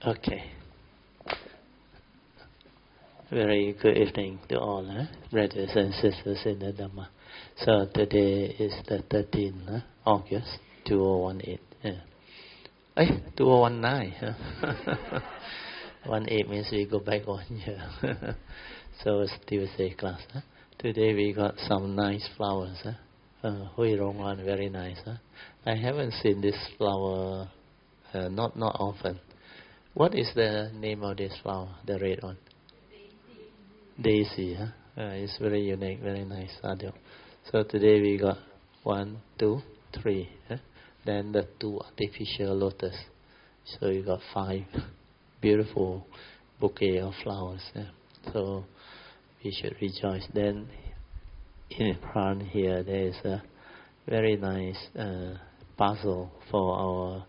Okay. Very good evening to all, brothers and sisters in the Dhamma. So today is the 13th August 2018. 2019. 18 means we go back 1 year. So it's Tuesday class. Today we got some nice flowers. Hui Rong one, very nice. I haven't seen this flower not often. What is the name of this flower, the red one? Daisy. It's very unique, very nice. So today we got 1, 2, 3. Then the 2 artificial lotus. So you got 5 beautiful bouquet of flowers. So we should rejoice. Then in front here there is a very nice puzzle for our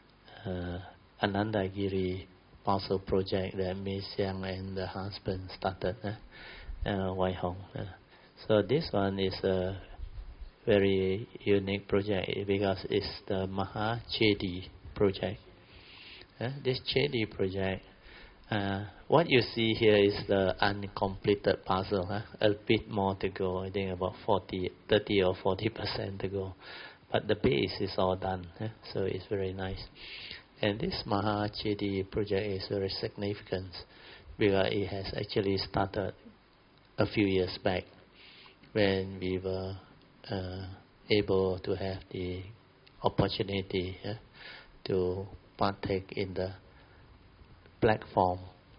Anandagiri puzzle project that Miss Yang and the husband started, Wai Hong. So this one is a very unique project because it's the Maha Chedi project. This Chedi project, what you see here is the uncompleted puzzle. A bit more to go, I think about 30 or 40% to go. But the base is all done, so it's very nice. And this Maha Chedi project is very significant because it has actually started a few years back when we were able to have the opportunity to partake in the platform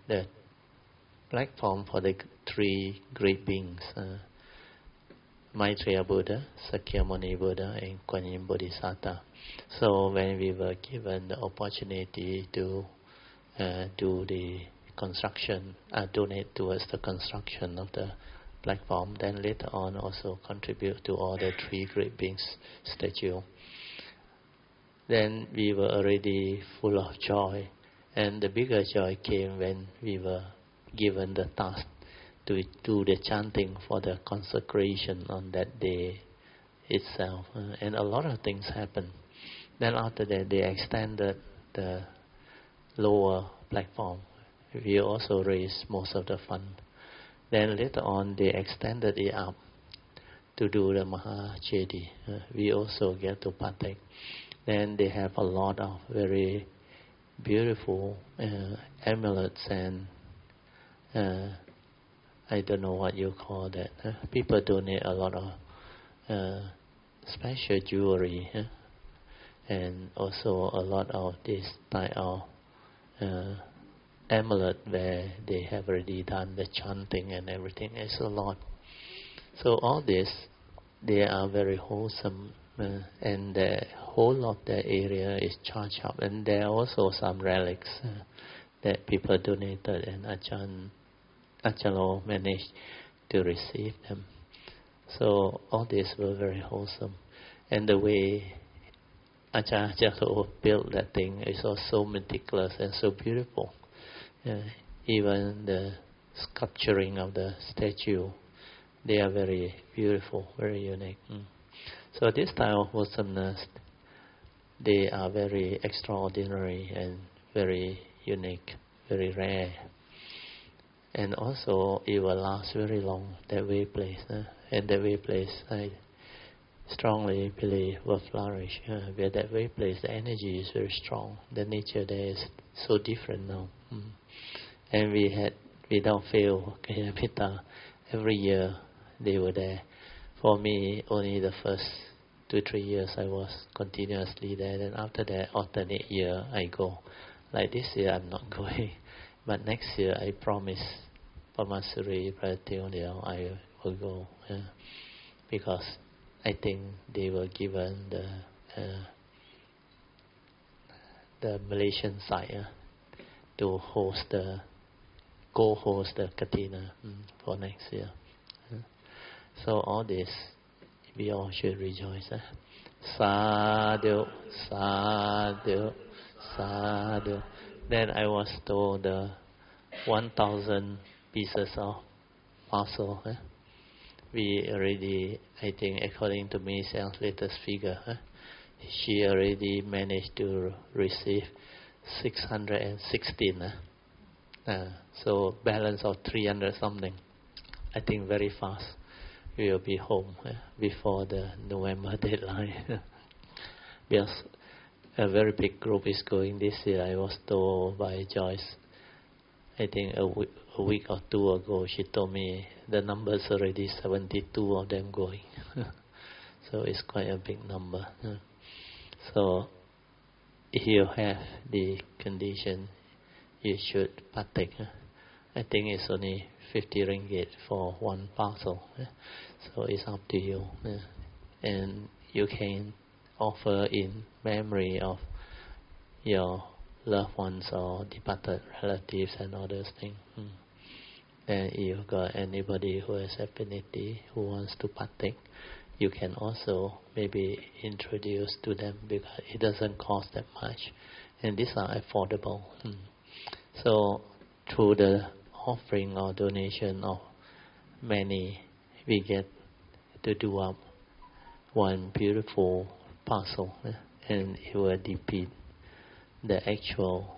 for the 3 great beings, Maitreya Buddha, Sakyamuni Buddha, and Kuan Yin Bodhisattva. So when we were given the opportunity to do the construction, donate towards the construction of the platform, then later on also contribute to all the 3 great beings statue. Then we were already full of joy, and the bigger joy came when we were given the task to do the chanting for the consecration on that day itself, and a lot of things happened. Then after that, they extended the lower platform. We also raised most of the fund. Then later on, they extended it up to do the Maha Chedi. We also get to partake. Then they have a lot of very beautiful amulets and I don't know what you call that. People donate a lot of special jewelry, and also a lot of this type of amulet where they have already done the chanting and everything. It's a lot. So all this, they are very wholesome, and the whole of the area is charged up. And there are also some relics that people donated, and Achalo managed to receive them. So all this were very wholesome. And the way Achalo built that thing is also meticulous and so beautiful. Even the sculpturing of the statue, they are very beautiful, very unique. So this type of wholesomeness, they are very extraordinary and very unique, very rare. And also it will last very long, that way place. And that way place, I strongly believe, will flourish. Where that way place, the energy is very strong. The nature there is so different now. And we had, without fail, Kayapita, every year they were there. For me, only the first 2-3 years I was continuously there. Then after that, alternate year I go. Like this year I'm not going. But next year I promise Pamasuri Pratyoniao I will go. Because I think they were given the Malaysian side to co-host the Katina for next year. So all this, we all should rejoice. Sadhu, sadhu, sadhu. Then I was told 1,000 pieces of parcel. We already, I think, according to Ms. Young's latest figure, she already managed to receive 616. So balance of 300 something. I think very fast we will be home before the November deadline. Because a very big group is going this year. I was told by Joyce, I think a week or two ago, she told me the number's already 72 of them going. So it's quite a big number. So if you have the condition, you should partake. I think it's only 50 ringgit for one parcel. So it's up to you. And you can offer in memory of your loved ones or departed relatives and all those things. And if you've got anybody who has affinity, who wants to partake, you can also maybe introduce to them, because it doesn't cost that much. And these are affordable. So through the offering or donation of many, we get to do up one beautiful parcel, and it will defeat the actual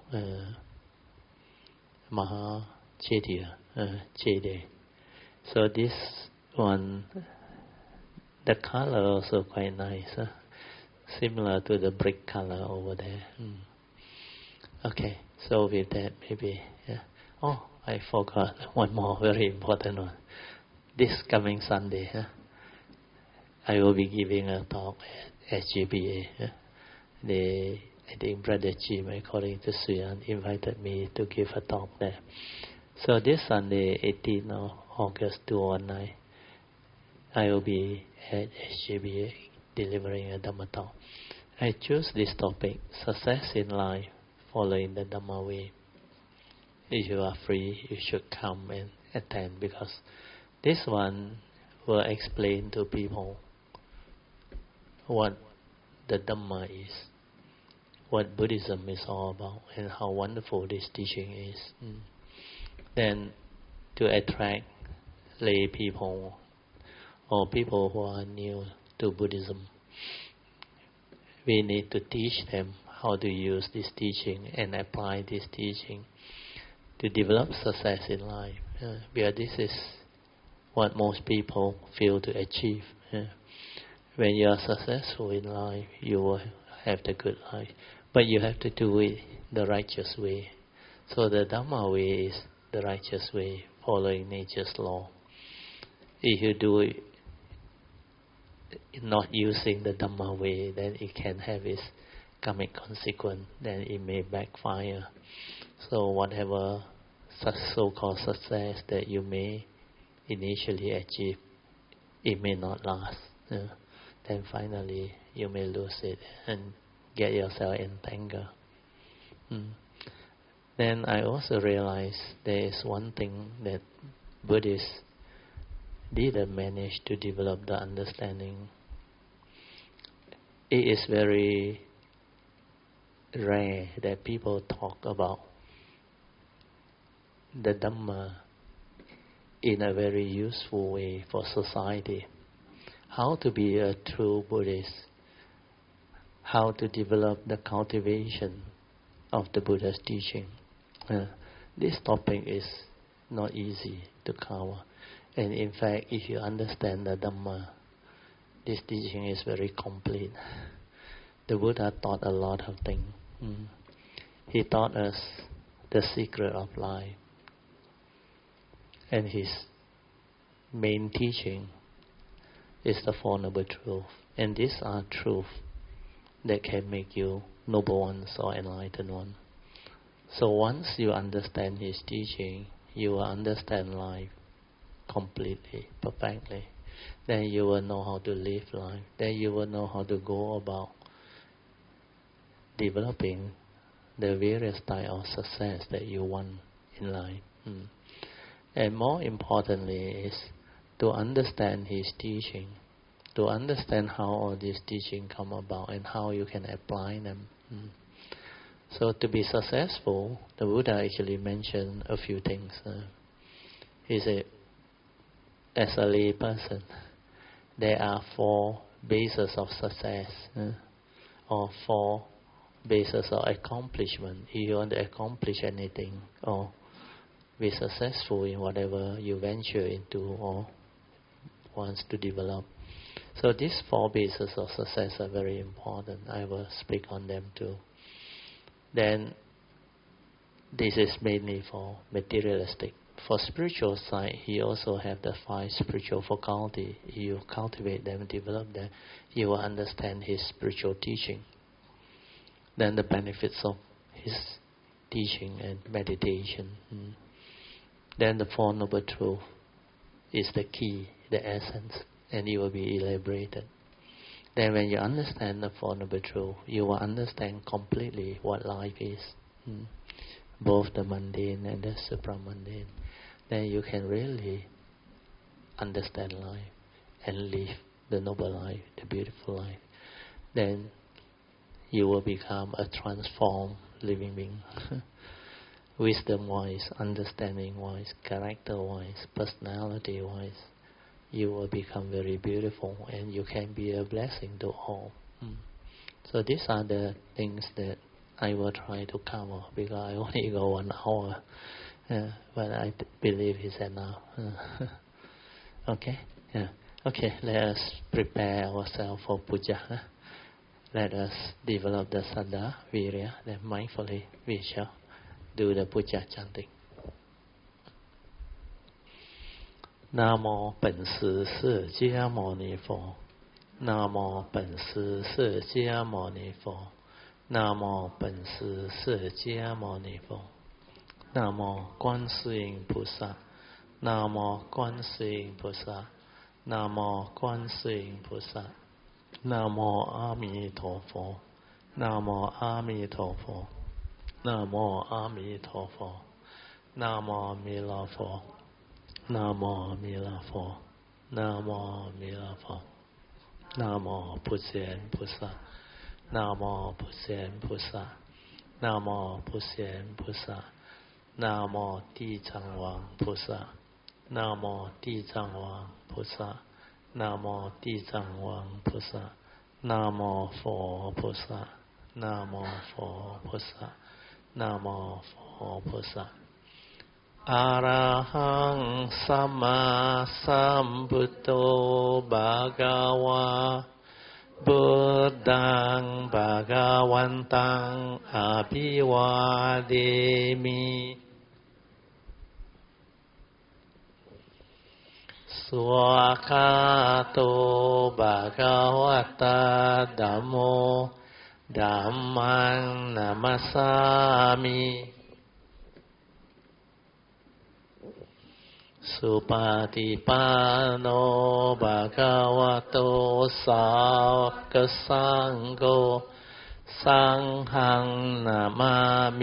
Maha Jede. So this one, the color also quite nice, similar to the brick color over there. Okay, so with that maybe. Oh, I forgot one more very important one. This coming Sunday, I will be giving a talk at SGBA. I think Brother Jim, according to Suyan, invited me to give a talk there. So this Sunday, 18th of August 2019, I will be at SGBA delivering a Dhamma talk. I choose this topic, success in life, following the Dhamma way. If you are free, you should come and attend, because this one will explain to people what the Dhamma is, what Buddhism is all about, and how wonderful this teaching is. Then to attract lay people or people who are new to Buddhism, we need to teach them how to use this teaching and apply this teaching to develop success in life. Because this is what most people fail to achieve. When you are successful in life, you will have the good life. But you have to do it the righteous way. So the Dhamma way is the righteous way, following nature's law. If you do it not using the Dhamma way, then it can have its karmic consequence, then it may backfire. So whatever so-called success that you may initially achieve, it may not last. Then finally you may lose it and get yourself entangled. Then I also realized there is one thing that Buddhists didn't manage to develop the understanding. It is very rare that people talk about the Dhamma in a very useful way for society. How to be a true Buddhist, how to develop the cultivation of the Buddha's teaching. This topic is not easy to cover. And in fact, if you understand the Dhamma, this teaching is very complete. The Buddha taught a lot of things. He taught us the secret of life. And his main teaching is the Four Noble Truths. And these are truths that can make you noble ones or enlightened ones. So once you understand his teaching, you will understand life completely, perfectly. Then you will know how to live life. Then you will know how to go about developing the various types of success that you want in life. And more importantly is to understand his teaching, to understand how all these teachings come about and how you can apply them. So to be successful, the Buddha actually mentioned a few things. He said, as a lay person, there are four bases of success, or four basis of accomplishment. If you want to accomplish anything or be successful in whatever you venture into or wants to develop. So these 4 bases of success are very important. I will speak on them too. Then this is mainly for materialistic. For spiritual side, he also have the 5 spiritual faculty. You cultivate them, develop them, you will understand his spiritual teaching. Then the benefits of his teaching and meditation. Then the 4 Noble Truths is the key, the essence, and it will be elaborated. Then when you understand the 4 Noble Truths, you will understand completely what life is, both the mundane and the supramundane. Then you can really understand life and live the noble life, the beautiful life. Then you will become a transformed living being. Wisdom-wise, understanding-wise, character-wise, personality-wise, you will become very beautiful and you can be a blessing to all. So these are the things that I will try to cover because I only go 1 hour, but I believe it's enough. Okay? Yeah. Okay, let us prepare ourselves for puja. Let us develop the saddha, virya, then mindfully we shall do the puja chanting. 南无本师释迦牟尼佛，南无本师释迦牟尼佛，南无本师释迦牟尼佛，南无观世音菩萨，南无观世音菩萨，南无观世音菩萨，南无阿弥陀佛，南无阿弥陀佛，南无阿弥陀佛，南无弥勒佛。南无弥勒佛，南无弥勒佛，南无普贤菩萨，南无普贤菩萨，南无普贤菩萨，南无地藏王菩萨，南无地藏王菩萨，南无地藏王菩萨，南无佛菩萨，南无佛菩萨，南无佛菩萨。อะระหังสัมมาสัมพุทโธภะคะวะพุทธังภะคะวันตังอะภิวาเทมิสุขะโตภะคะวะตะธัมโมธัมมังนะมัสสามิสุปฏิปันโนภะคะวะโตสาวกสังโฆสังฆังนะมามิ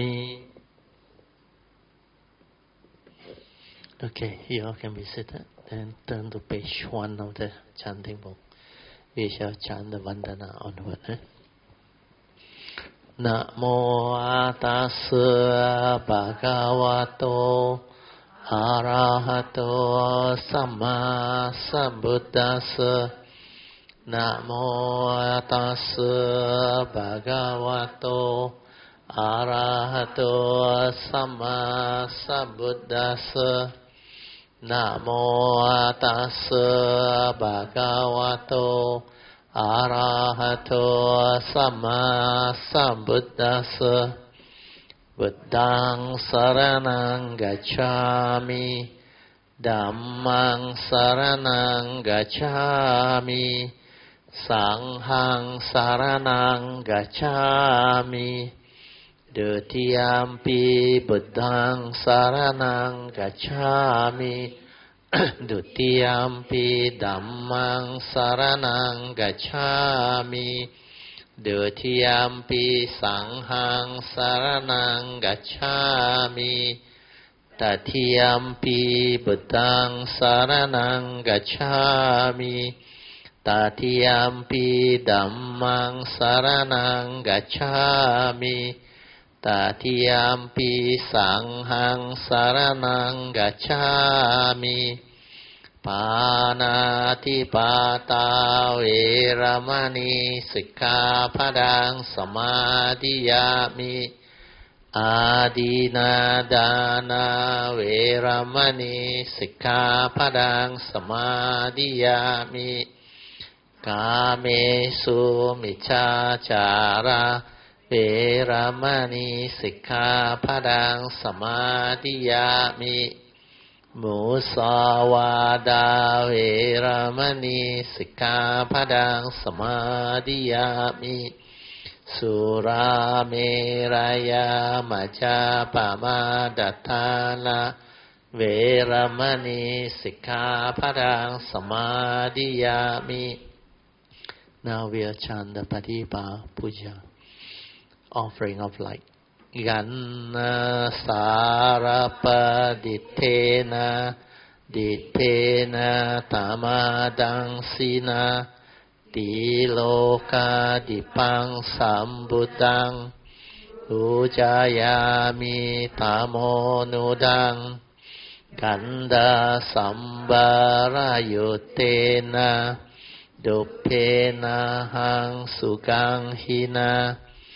Okay, you all can be seated. Then turn to page 1 of the chanting book. We shall chant the Vandana onward. Namo tassa bhagavato arahato samma sambuddhassa. Namo tassa bhagavato arahato samma sambuddhassa. Namo tassa bhagavato arahato samma sambuddhassa. Buddhaṃ saraṇaṃ gacchāmi, Dhammaṃ saraṇaṃ gacchāmi, Saṅghaṃ saraṇaṃ gacchāmi. Dutiyampi Buddhaṃ saraṇaṃ gacchāmi, Dutiyampi Dhammaṃ saraṇaṃ gacchāmi, Dutiyampi Saṅghaṃ saraṇaṃ gacchāmi, Tatiyampi Buddhaṃ saraṇaṃ gacchāmi, Tatiyampi Dhammaṃ saraṇaṃ gacchāmi, Tatiyampi Saṅghaṃ saraṇaṃ gacchāmi, ปานาติปาตาเวรมณีสิกขาปะทังสมาธิยามิอาดินาดานาเวรมณีสิกขาปะทังสมาธิยามิกาเมสุมิจฉาจาราเวรมณีสิกขาปะทังสมาธิยามิมุสาวาดาเวรมณีสิกขาปะทังสมาธิยามิสุราเมรยามัจจาปมาดัฏฐานะเวรมณีสิกขาปะทังสมาธิยามิ Now we are chant the Patipa Puja, offering of light. Ganna sarapa dittena dittena tamadang sina tiloka dipang sambutang ujayami tamonudang ganda sambarayutena Duppena hang sukang hina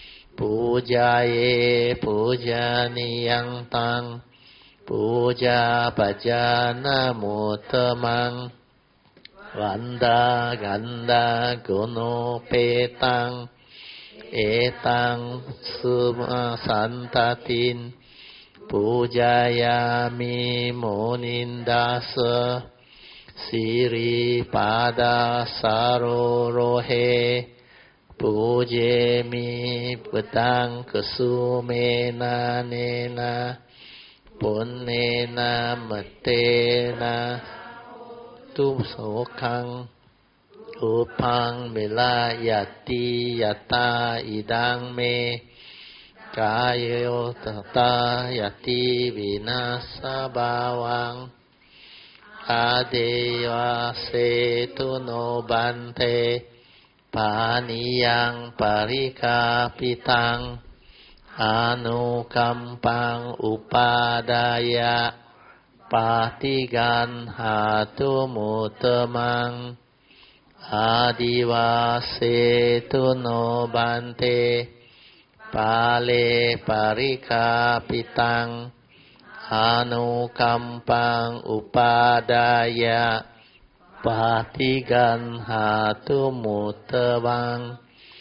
pujaye pujaniyang tang puja pajana mutamang vanda ganda guno petang etang suma santatin pujayami monindasa Siri pada sarorohe pujemi petang kesumena nena punnena metena tumsokang upang melayati yata idang me kayo tata yati vinasa bawang Adeva setu no bante paniyang parikapitang anukampang upadaya patigan hatu mutamang Adeva setu no bante pale parikapitang Anukampang upadaya patigan hatu mutabang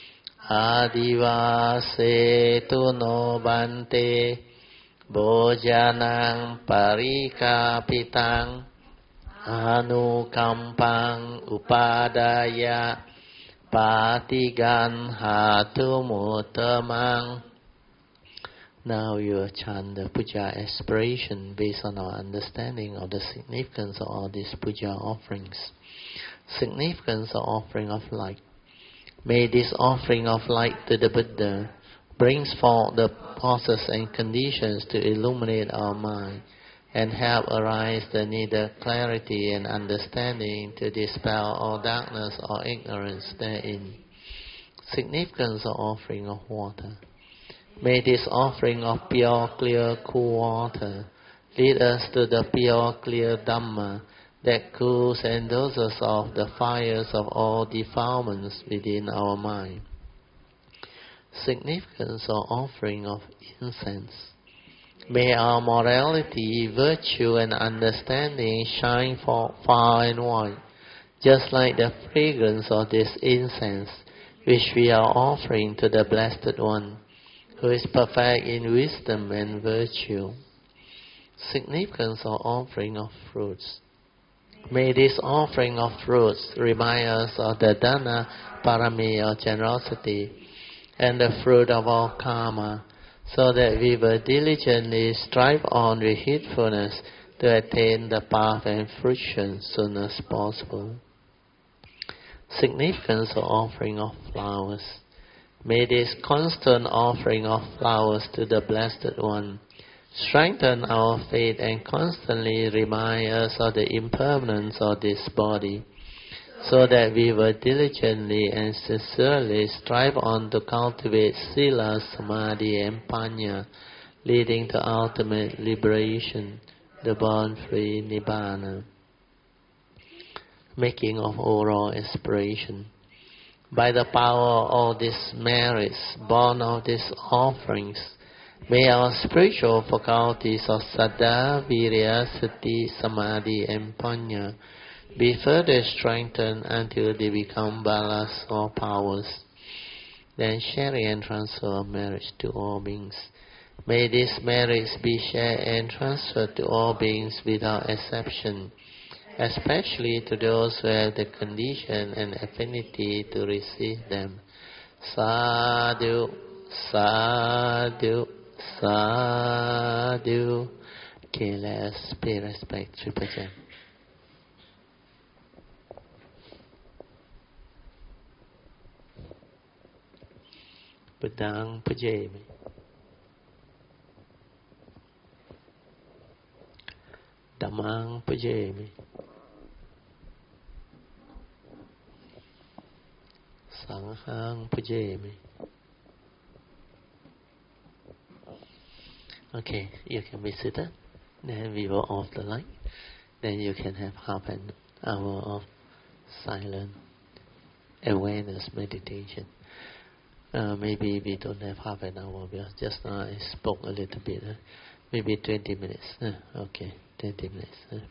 adivase tu no bante bojanang parikapitang anukampang upadaya patigan hatu mutabang. Now you chant the puja aspiration based on our understanding of the significance of all these puja offerings. Significance of offering of light. May this offering of light to the Buddha brings forth the process and conditions to illuminate our mind and help arise the needed clarity and understanding to dispel all darkness or ignorance therein. Significance of offering of water. May this offering of pure, clear, cool water lead us to the pure, clear Dhamma that cools and doses off the fires of all defilements within our mind. Significance of offering of incense. May our morality, virtue and understanding shine far and wide, just like the fragrance of this incense which we are offering to the Blessed One, who is perfect in wisdom and virtue. Significance of offering of fruits. May this offering of fruits remind us of the dana parami or generosity and the fruit of all karma, so that we will diligently strive on with heedfulness to attain the path and fruition soon as possible. Significance of offering of flowers. May this constant offering of flowers to the Blessed One strengthen our faith and constantly remind us of the impermanence of this body, so that we will diligently and sincerely strive on to cultivate sila, samadhi and panya, leading to ultimate liberation, the born-free nibbana. making of oral aspiration. By the power of all these merits, born of these offerings, may our spiritual faculties of Saddha, Virya, Sati, Samadhi, and Panya be further strengthened until they become balas or powers. Then sharing and transfer of merits to all beings. May these merits be shared and transferred to all beings without exception, especially to those who have the condition and affinity to receive them. Sadhu, sadhu, sadhu. Okay, let's pay respect to Pajan. Padang Pajami. Damang Pajami. Sanghang Pajami. Okay, you can be seated. Then we will off the light. Then you can have half an hour of silent awareness meditation. Maybe we don't have half an hour because just now I spoke a little bit. Maybe 20 minutes. Okay, 20 minutes.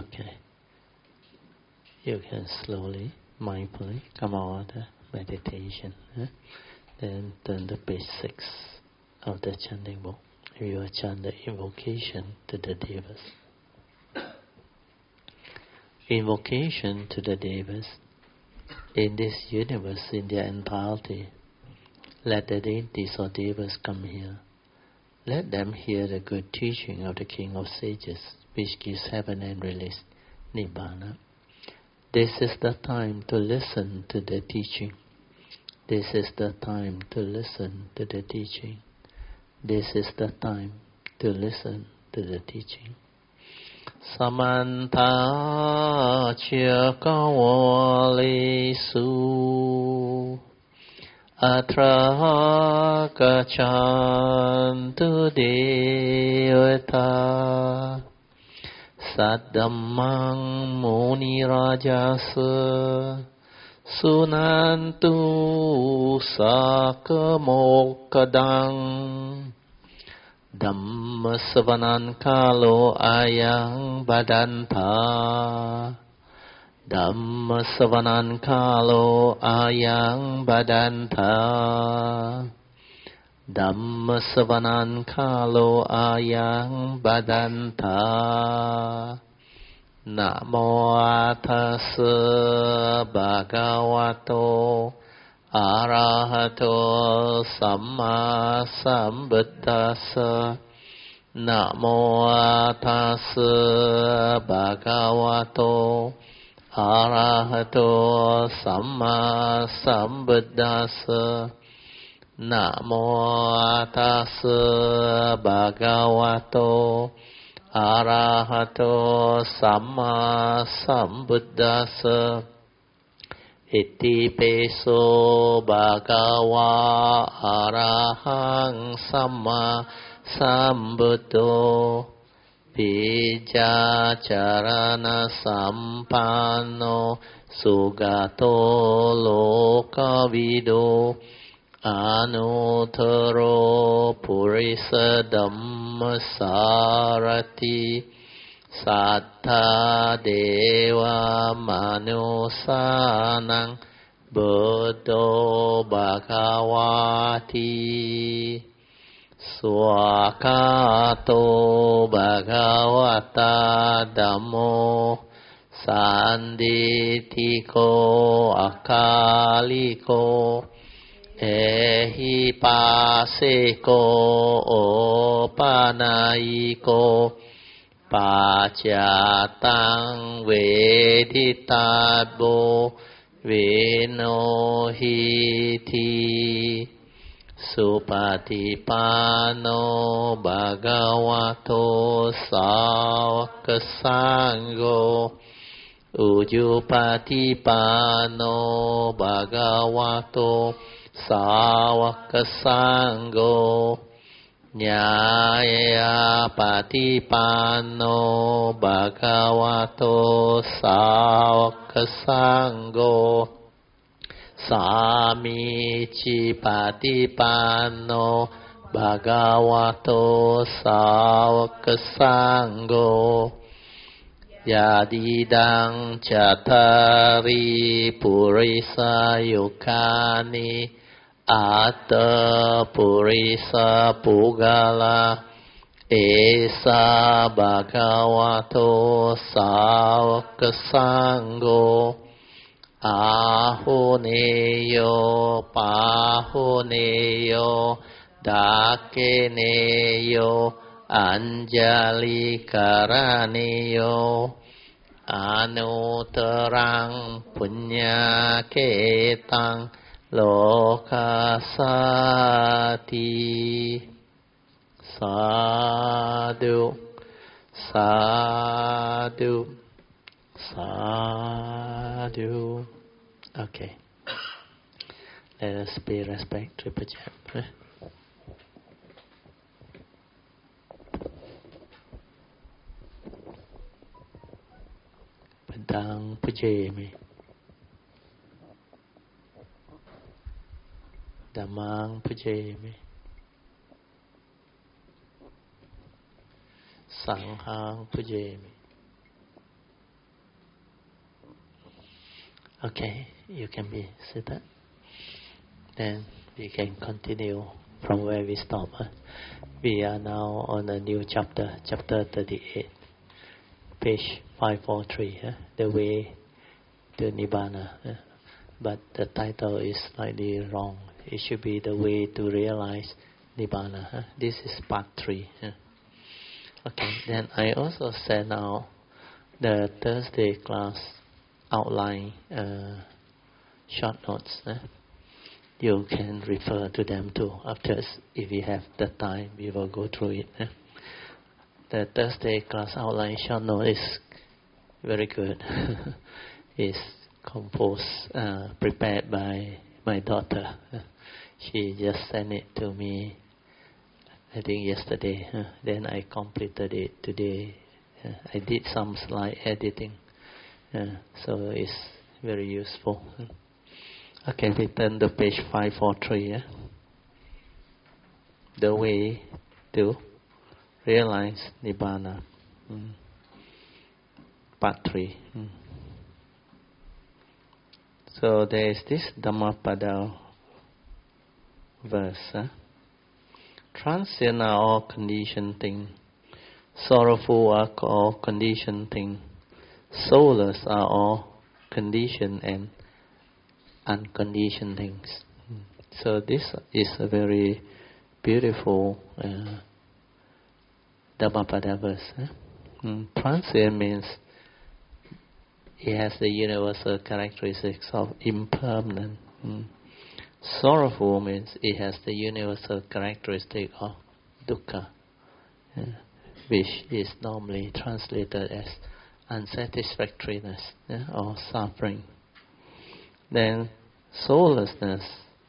Okay. You can slowly, mindfully come out of the meditation. Then turn to page 6 of the chanting book. You will chant the invocation to the devas. Invocation to the devas in this universe in their entirety. Let the deities or devas come here. Let them hear the good teaching of the King of Sages, which gives heaven and release, Nibbana. This is the time to listen to the teaching. This is the time to listen to the teaching. This is the time to listen to the teaching. Samantha Chakawalisu Atra Gachantu Devata Saddhammang Muni Rajasa Sunantu Sakamokadang Dhamma Savanan Kalo Ayang Badanta Dhamma Savanan Kalo Ayang Badanta Dhamma Savanan Kalo Ayang Badanta Namo Tassa Bhagavato Arahato Samma Sambuddhassa Namo Tassa Bhagavato Arahato Samma Sambuddhassa Namo Tassa Bhagavato Arahato Samma Sambuddhassa Iti peso bhagava arahang samma sambuddho Pija charana sampanno sugato lokavido Anuttaro purisa dhammasarati Sattha deva manusanang buddho bhagavati Swakato bhagavata dhammo Sanditiko akaliko Ehi paseko opanayiko Pacatang veditabo venohiti Supatipano bhagavato sāvaka-sangho Ujupatipano bhagavato sāvaka-sangho Nyaya patipano bhagavato sāvaka-sangho Samici patipano bhagavato sāvaka-sangho Yadidang cattari purisa yukani Atta purisa pugala Esa bhagavato sāvaka-sangho Ahuneyo pahuneyo dakeneyo anjali karaneyo Anuttarang punyaketang lokasati Sadhu Sadhu Sadhu. Okay. Let us pay respect to Pujam. Padang Pujami. Dhammang Pujami. Sanghang Pujami. Okay, you can be seated. Then we can continue from where we stop. We are now on a new chapter, chapter 38, page 543, the way to Nibbana. But the title is slightly wrong. It should be the way to realize Nibbana. This is part 3. Okay, then I also sent out the Thursday class outline short notes. You can refer to them too. After, if we have the time, we will go through it. The Thursday class outline short note is very good. It's composed, prepared by my daughter. She just sent it to me, I think yesterday. Then I completed it today. I did some slide editing. So it's very useful. Okay, we turn to page 543. The way to realize Nibbana. Part 3. So there is this Dhammapada verse. Transient are all conditioned things. Sorrowful are all conditioned things. Soulless are all conditioned and unconditioned things. So this is a very beautiful Dhammapada verse. Transient means it has the universal characteristics of impermanent. Sorrowful means it has the universal characteristic of dukkha, which is normally translated as unsatisfactoriness or suffering. Then soullessness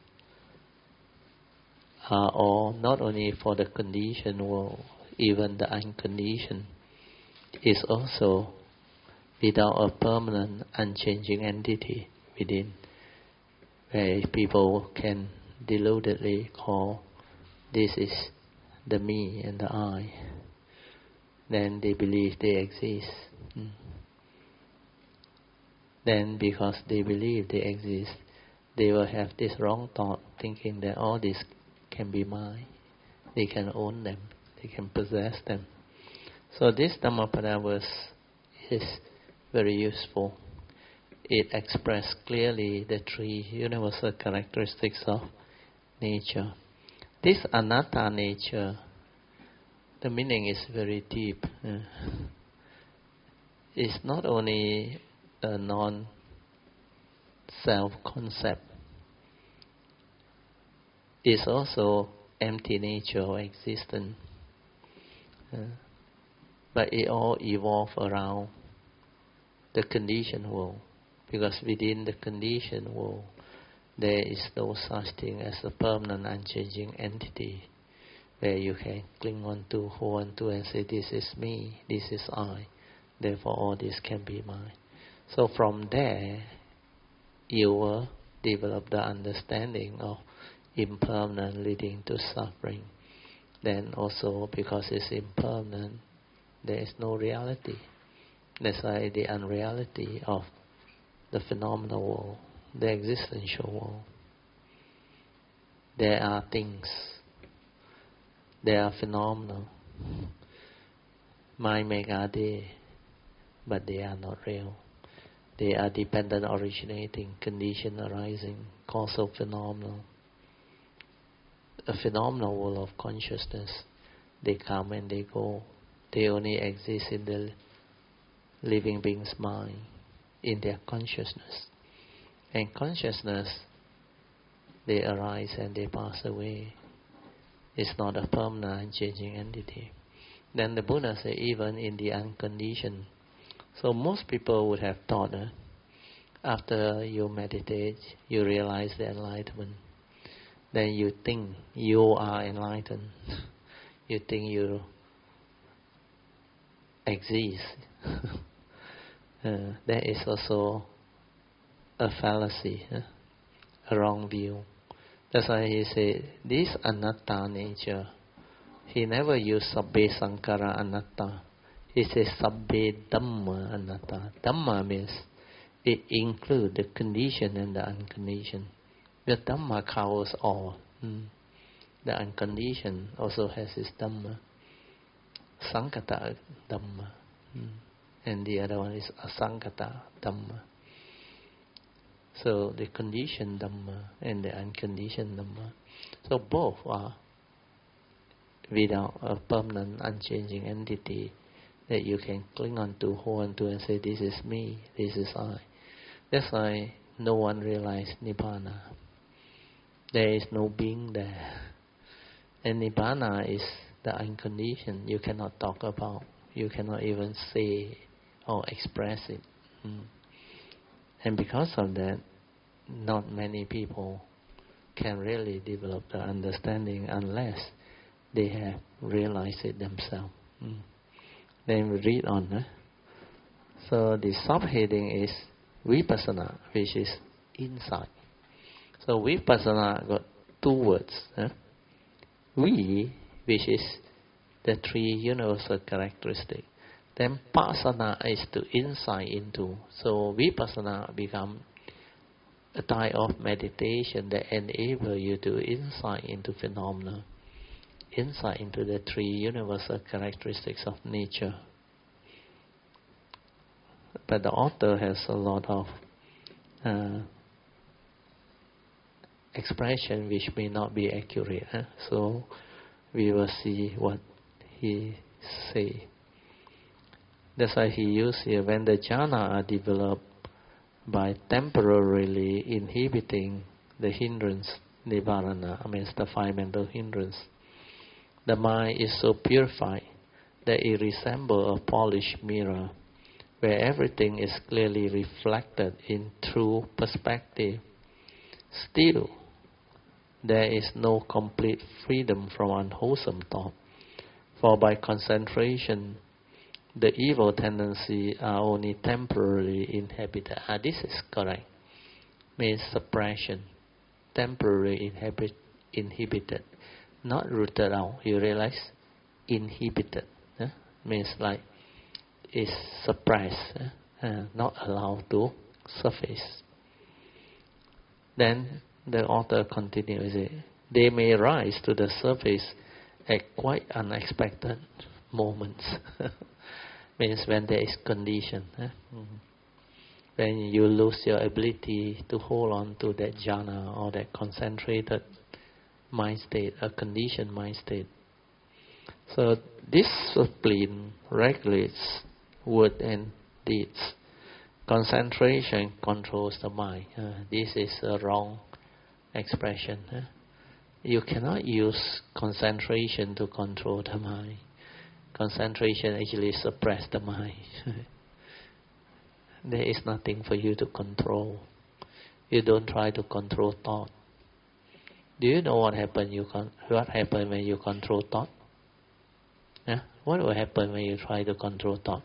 are all not only for the conditioned world, even the unconditioned is also without a permanent, unchanging entity within, where people can deludedly call this is the me and the I. Then they believe they exist. Then because they believe they exist, they will have this wrong thought, thinking that all this can be mine. They can own them. They can possess them. So this Dhammapada verse is very useful. It expresses clearly the 3 universal characteristics of nature. This anatta nature, the meaning is very deep. It's not only a non-self concept. It's also empty nature or existence. But it all evolves around the conditioned world. Because within the conditioned world, there is no such thing as a permanent, unchanging entity where you can cling on to, hold on to and say, this is me, this is I, therefore all this can be mine. So from there, you will develop the understanding of impermanent leading to suffering. Then also, because it's impermanent, there is no reality. That's why the unreality of the phenomenal world, the existential world. There are things, there are phenomena, mind make are they, but they are not real. They are dependent, originating, condition arising, causal phenomena. A phenomenal world of consciousness. They come and they go. They only exist in the living being's mind, in their consciousness. And consciousness, they arise and they pass away. It's not a permanent, unchanging entity. Then the Buddha said, even in the unconditioned. So most people would have thought, after you meditate, you realize the enlightenment. Then you think you are enlightened. You think you exist. That is also a fallacy, a wrong view. That's why he said, this anatta nature, he never used sabbe sankhara anatta. He says sabbe dhamma anatta. Dhamma means it includes the conditioned and the unconditioned. The Dhamma covers all. The unconditioned also has its Dhamma. Sankata Dhamma. And the other one is Asankata Dhamma. So the conditioned Dhamma and the unconditioned Dhamma. So both are without a permanent, unchanging entity that you can cling on to, hold on to, and say, this is me, this is I. That's why no one realizes Nibbana. There is no being there. And Nibbana is the unconditioned. You cannot talk about. You cannot even say or express it. And because of that, not many people can really develop the understanding unless they have realized it themselves. Then we read on. So the subheading is Vipassana, which is insight. So Vipassana got two words. Vi, which is the three universal characteristics. Then Passana is to insight into. So Vipassana become a type of meditation that enable you to insight into phenomena, insight into the three universal characteristics of nature. But the author has a lot of expression which may not be accurate. So we will see what he say. That's why he used here, when the jhana are developed by temporarily inhibiting the hindrance, nivarana, means the five mental hindrance, the mind is so purified that it resembles a polished mirror, where everything is clearly reflected in true perspective. Still, there is no complete freedom from unwholesome thought, for by concentration, the evil tendencies are only temporarily inhibited. This is correct. Means suppression, temporarily inhibited, not rooted out. You realize? Inhibited. Means like is suppressed, not allowed to surface. Then the author continues it. They may rise to the surface at quite unexpected moments. Means when there is condition. When you lose your ability to hold on to that jhana or that concentrated mind state, a conditioned mind state. So this discipline regulates word and deeds. Concentration controls the mind. This is a wrong expression. You cannot use concentration to control the mind. Concentration actually suppresses the mind. There is nothing for you to control. You don't try to control thought. Do you know what happens when you control thought? What will happen when you try to control thought?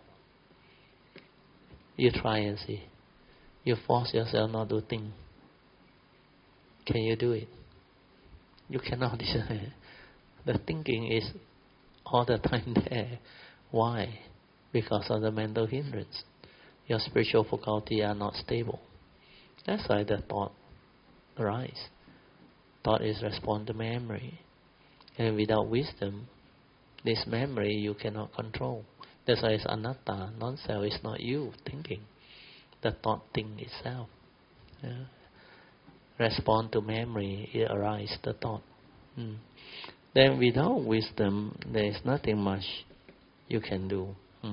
You try and see. You force yourself not to think. Can you do it? You cannot. The thinking is all the time there. Why? Because of the mental hindrance. Your spiritual faculty are not stable. That's why the thought arise. Thought is respond to memory. And without wisdom, this memory you cannot control. That's why it's anatta, non-self. It's not you thinking. The thought thing itself. Respond to memory, it arises, the thought. Then without wisdom, there is nothing much you can do.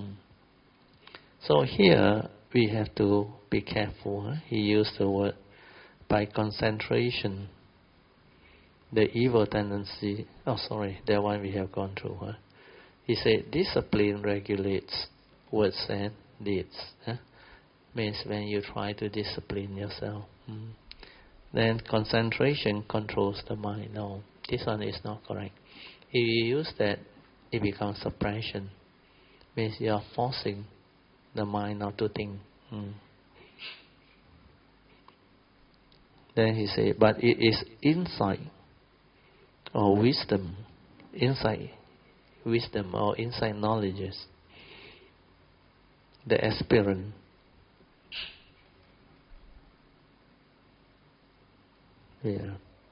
So here we have to be careful. He used the word by concentration. The evil tendency. That one we have gone through. He said discipline regulates words and deeds. Means when you try to discipline yourself. Then concentration controls the mind. No, this one is not correct. If you use that, it becomes suppression. Means you are forcing the mind not to think. Then he said, but it is insight or wisdom, wisdom or insight knowledges, the aspirant Yeah.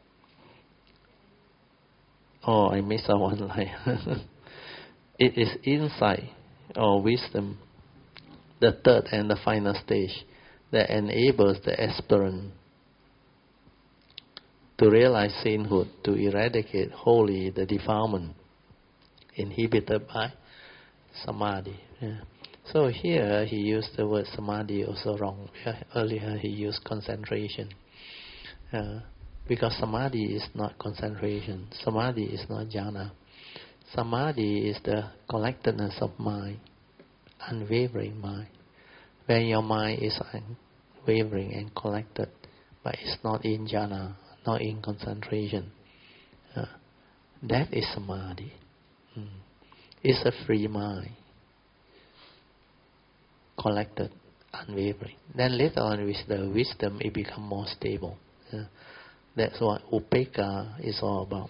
Oh, I missed out one line. It is insight or wisdom, the third and the final stage, that enables the aspirant to realize sainthood, to eradicate wholly the defilement inhibited by samadhi. Yeah. So here he used the word samadhi also wrong. Earlier he used concentration. Because samadhi is not concentration. Samadhi is not jhana. Samadhi is the collectedness of mind, unwavering mind. When your mind is unwavering and collected, but it's not in jhana, not in concentration, that is samadhi. It's a free mind, collected, unwavering. Then later on with the wisdom, it becomes more stable. That's what upekkha is all about.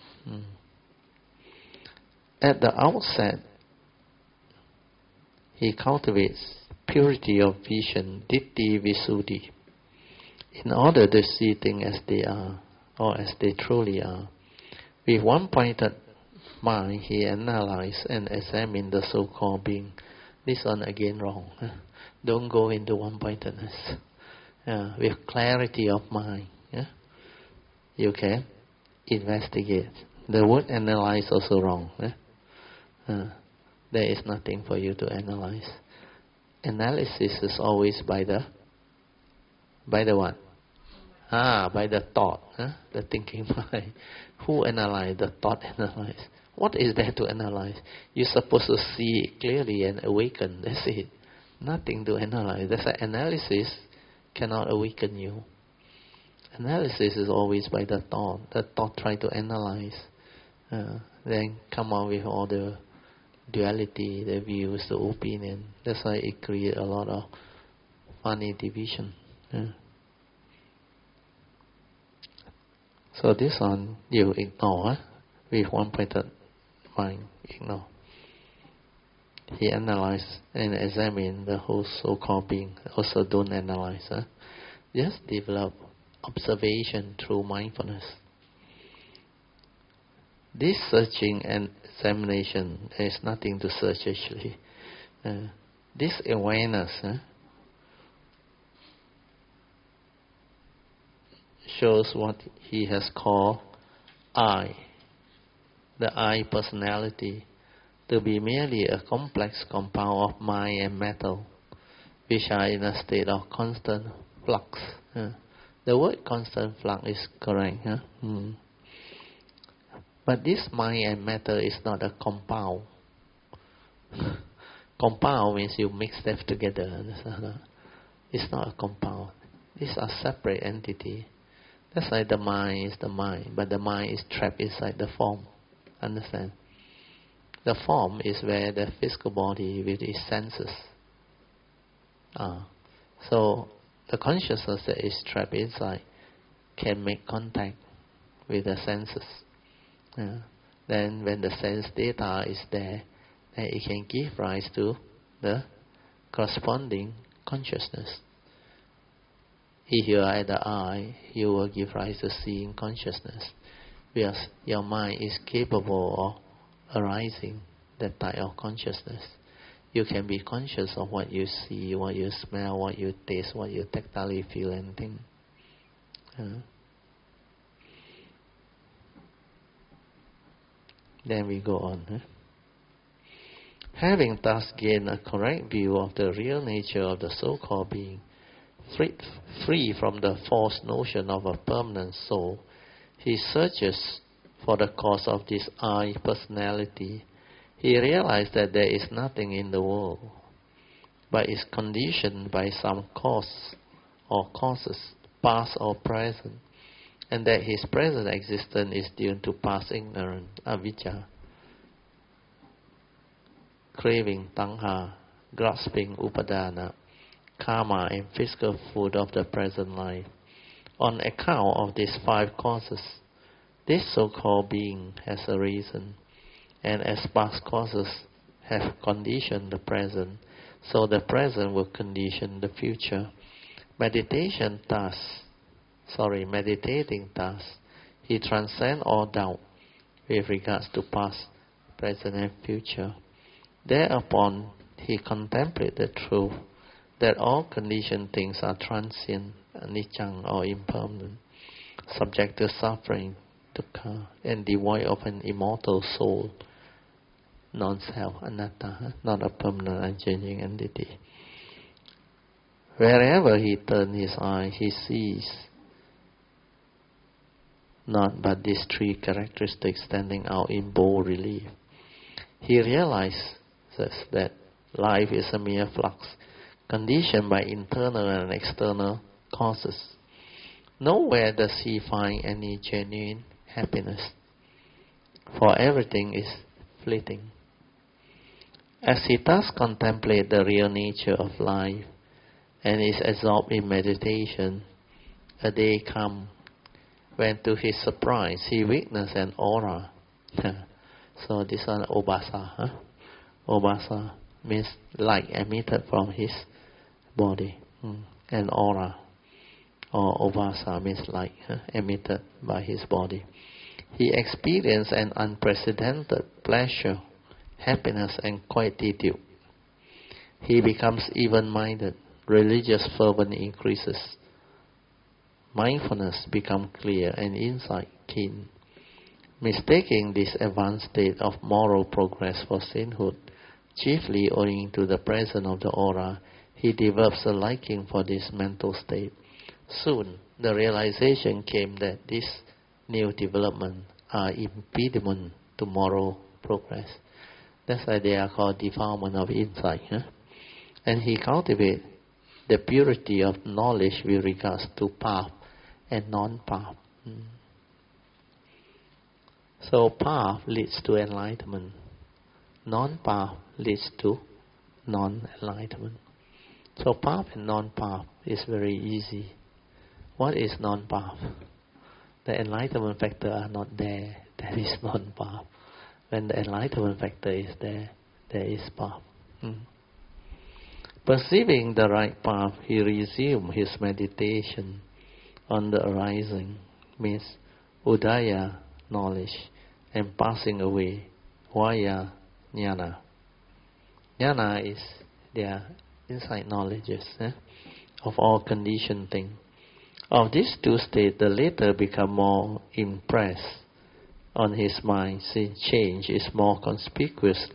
At the outset, he cultivates purity of vision, ditti visuddhi, in order to see things as they are, or as they truly are. With one-pointed mind, he analyzes and examines the so-called being. This one again wrong. Don't go into one-pointedness. With clarity of mind, you can investigate. The word analyze also wrong. There is nothing for you to analyze. Analysis is always by the what? By the thought, the thinking mind. Who analyze? The thought analyze. What is there to analyze? You're supposed to see it clearly and awaken. That's it. Nothing to analyze. That's why analysis cannot awaken you. Analysis is always by the thought. The thought try to analyze, then come out with all the duality, the views, the opinion. That's why it creates a lot of funny division. So this one you ignore, with one-pointed mind, ignore. He analyzes and examines the whole so-called being. Also don't analyze. Just develop observation through mindfulness. This searching and examination, there is nothing to search actually. This awareness shows what he has called I, the I personality, to be merely a complex compound of mind and matter, which are in a state of constant flux. The word constant flux is correct. But this mind and matter is not a compound. Compound means you mix them together. It's not a compound. These are separate entities. That's why the mind is the mind, but the mind is trapped inside the form. Understand? The form is where the physical body with its senses are. So the consciousness that is trapped inside can make contact with the senses. Then when the sense data is there, then it can give rise to the corresponding consciousness. If you are at the eye, you will give rise to seeing consciousness, because your mind is capable of arising that type of consciousness. You can be conscious of what you see, what you smell, what you taste, what you tactily feel and think. Then we go on. Having thus gained a correct view of the real nature of the so-called being, free from the false notion of a permanent soul, he searches for the cause of this I personality. He realized that there is nothing in the world, but is conditioned by some cause or causes, past or present, and that his present existence is due to past ignorance, avijja, craving, tanha, grasping, upadana, karma, and physical food of the present life. On account of these five causes, this so-called being has arisen, and as past causes have conditioned the present, so the present will condition the future. Meditation thus meditating thus, he transcends all doubt with regards to past, present and future. Thereupon he contemplates the truth that all conditioned things are transient, anicca or impermanent, subject to suffering, dukkha, and devoid of an immortal soul, non-self, anatta, not a permanent unchanging entity. Wherever he turns his eye, he sees not but these three characteristics standing out in bold relief. He realizes that life is a mere flux, conditioned by internal and external causes. Nowhere does he find any genuine happiness, for everything is fleeting. As he thus contemplates the real nature of life and is absorbed in meditation, a day comes when, to his surprise, he witnessed an aura. So this one, obasa. Obasa means light emitted from his body. An aura, or obasa means light emitted by his body. He experienced an unprecedented pleasure, happiness and quietude. He becomes even-minded. Religious fervor increases. Mindfulness becomes clear and insight keen. Mistaking this advanced state of moral progress for sainthood, chiefly owing to the presence of the aura, he develops a liking for this mental state. Soon, the realization came that these new developments are impediment to moral progress. That's why they are called defilement of insight. And he cultivates the purity of knowledge with regards to path and non-path. So path leads to enlightenment. Non-path leads to non-enlightenment. So path and non-path is very easy. What is non-path? The enlightenment factor are not there. That is non-path. When the enlightenment factor is there, there is path. Perceiving the right path, he resumed his meditation on the arising, means udaya, knowledge, and passing away, vaya, jnana. Jnana is their insight knowledges of all conditioned things. Of these two states, the latter become more impressed on his mind, since change is more conspicuous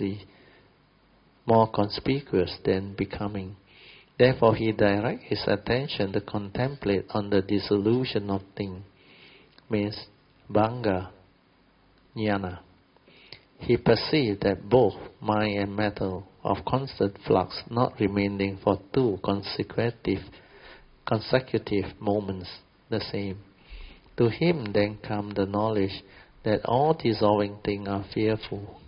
than becoming. Therefore, he directs his attention to contemplate on the dissolution of things, means bhanga, jnana. He perceived that both mind and matter of constant flux, not remaining for two consecutive moments the same. To him then come the knowledge that all dissolving things are fearful.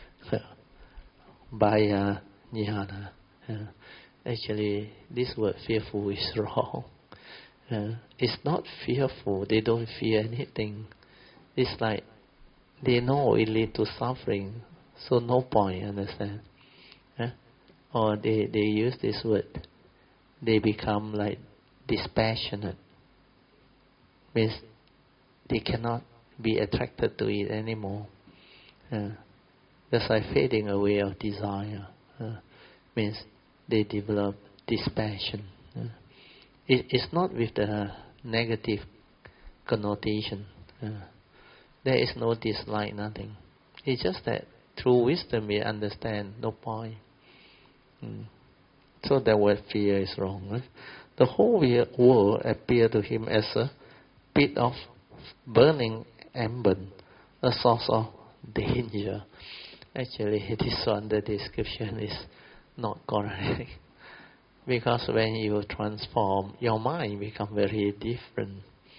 Bhaya jnana. Actually, this word fearful is wrong. It's not fearful. They don't fear anything. It's like they know it leads to suffering, so no point, understand? Or they use this word. They become like dispassionate. Means they cannot be attracted to it anymore. That's like fading away of desire. Means they develop dispassion. It's not with the negative connotation. There is no dislike, nothing. It's just that through wisdom we understand, no point. So that word fear is wrong. Right? The whole world appeared to him as a pit of burning ember, a source of danger. Actually, this one, the description is not correct. Because when you transform, your mind becomes very different.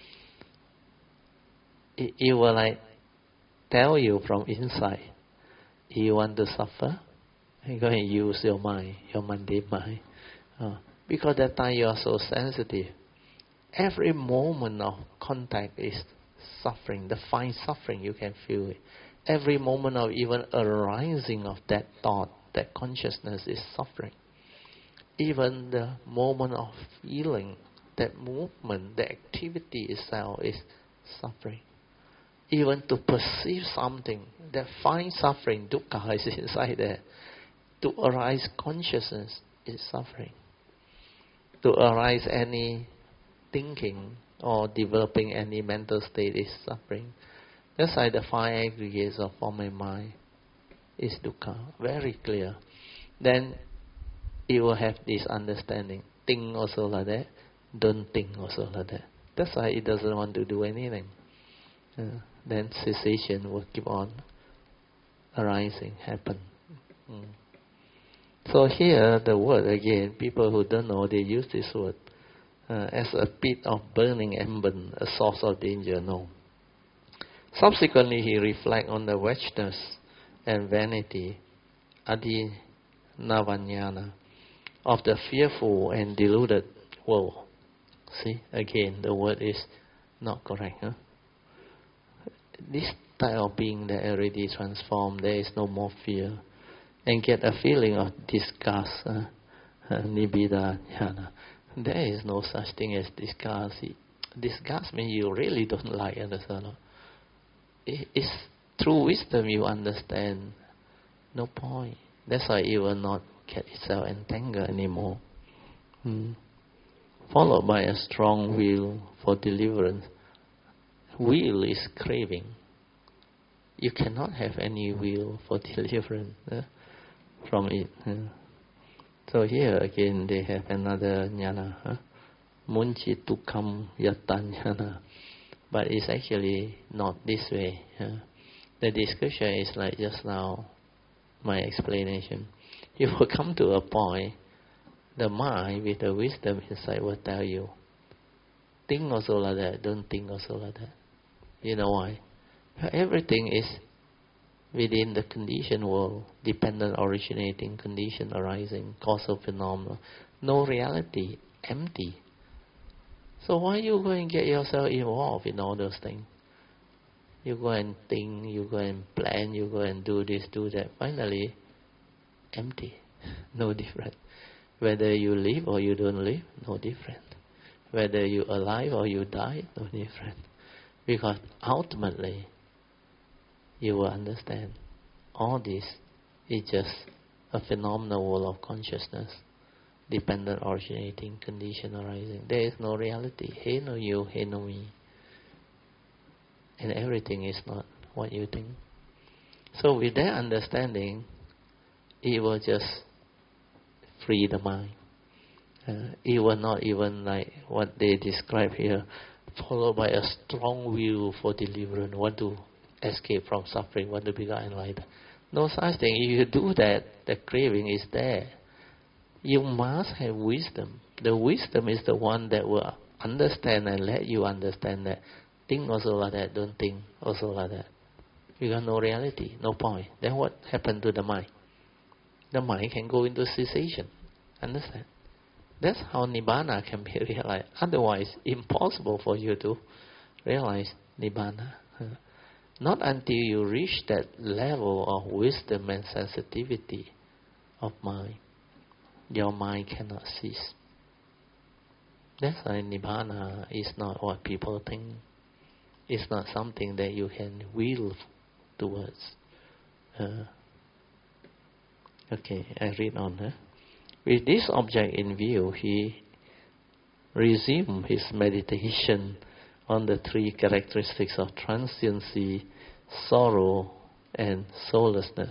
It will like tell you from inside, you want to suffer, you're going to use your mind, your mundane mind. Because that time you are so sensitive. Every moment of contact is suffering. The fine suffering, you can feel it. Every moment of even arising of that thought, that consciousness is suffering. Even the moment of feeling that movement, the activity itself is suffering. Even to perceive something, that find suffering, dukkha is inside there. To arise consciousness is suffering. To arise any thinking or developing any mental state is suffering. That's why the five aggregates of form and mind is dukkha, very clear. Then it will have this understanding. Think also like that, don't think also like that. That's why it doesn't want to do anything. Then cessation will keep on arising, happen. So here the word again, people who don't know, they use this word as a pit of burning ember, a source of danger. No. Subsequently, he reflects on the wretchedness and vanity, adinavanyana, of the fearful and deluded world. See, again, the word is not correct. This type of being that already transformed, there is no more fear, and get a feeling of disgust, nibbida jhana. There is no such thing as disgust. Disgust means you really don't like understand. It's through wisdom you understand. No point. That's why it will not get itself entangled anymore. Followed by a strong will for deliverance. Will is craving. You cannot have any will for deliverance from it. So here again they have another jnana, munchitukam yatan jnana, but it's actually not this way. The description is like just now, my explanation. You will come to a point, the mind with the wisdom inside will tell you, think also like that, don't think also like that. You know why? Everything is within the conditioned world, dependent, originating, condition, arising, causal phenomena. No reality, empty. So why you go and get yourself involved in all those things? You go and think, you go and plan, you go and do this, do that. Finally, empty. No different. Whether you live or you don't live, no different. Whether you alive or you die, no different. Because ultimately, you will understand all this is just a phenomenal world of consciousness, dependent, originating, condition, arising. There is no reality. Hey no you, hey no me. And everything is not what you think. So with that understanding, it will just free the mind. It will not even like what they describe here, followed by a strong will for deliverance, want to escape from suffering, want to become enlightened. No such thing. If you do that, the craving is there. You must have wisdom. The wisdom is the one that will understand and let you understand that. Think also like that, don't think also like that. You got no reality, no point. Then what happened to the mind? The mind can go into cessation. Understand? That's how Nibbana can be realized. Otherwise, impossible for you to realize Nibbana. Not until you reach that level of wisdom and sensitivity of mind, your mind cannot cease. That's why Nibbana is not what people think. It's not something that you can will towards. Okay, I read on. With this object in view, he resumed his meditation on the three characteristics of transiency, sorrow, and soullessness.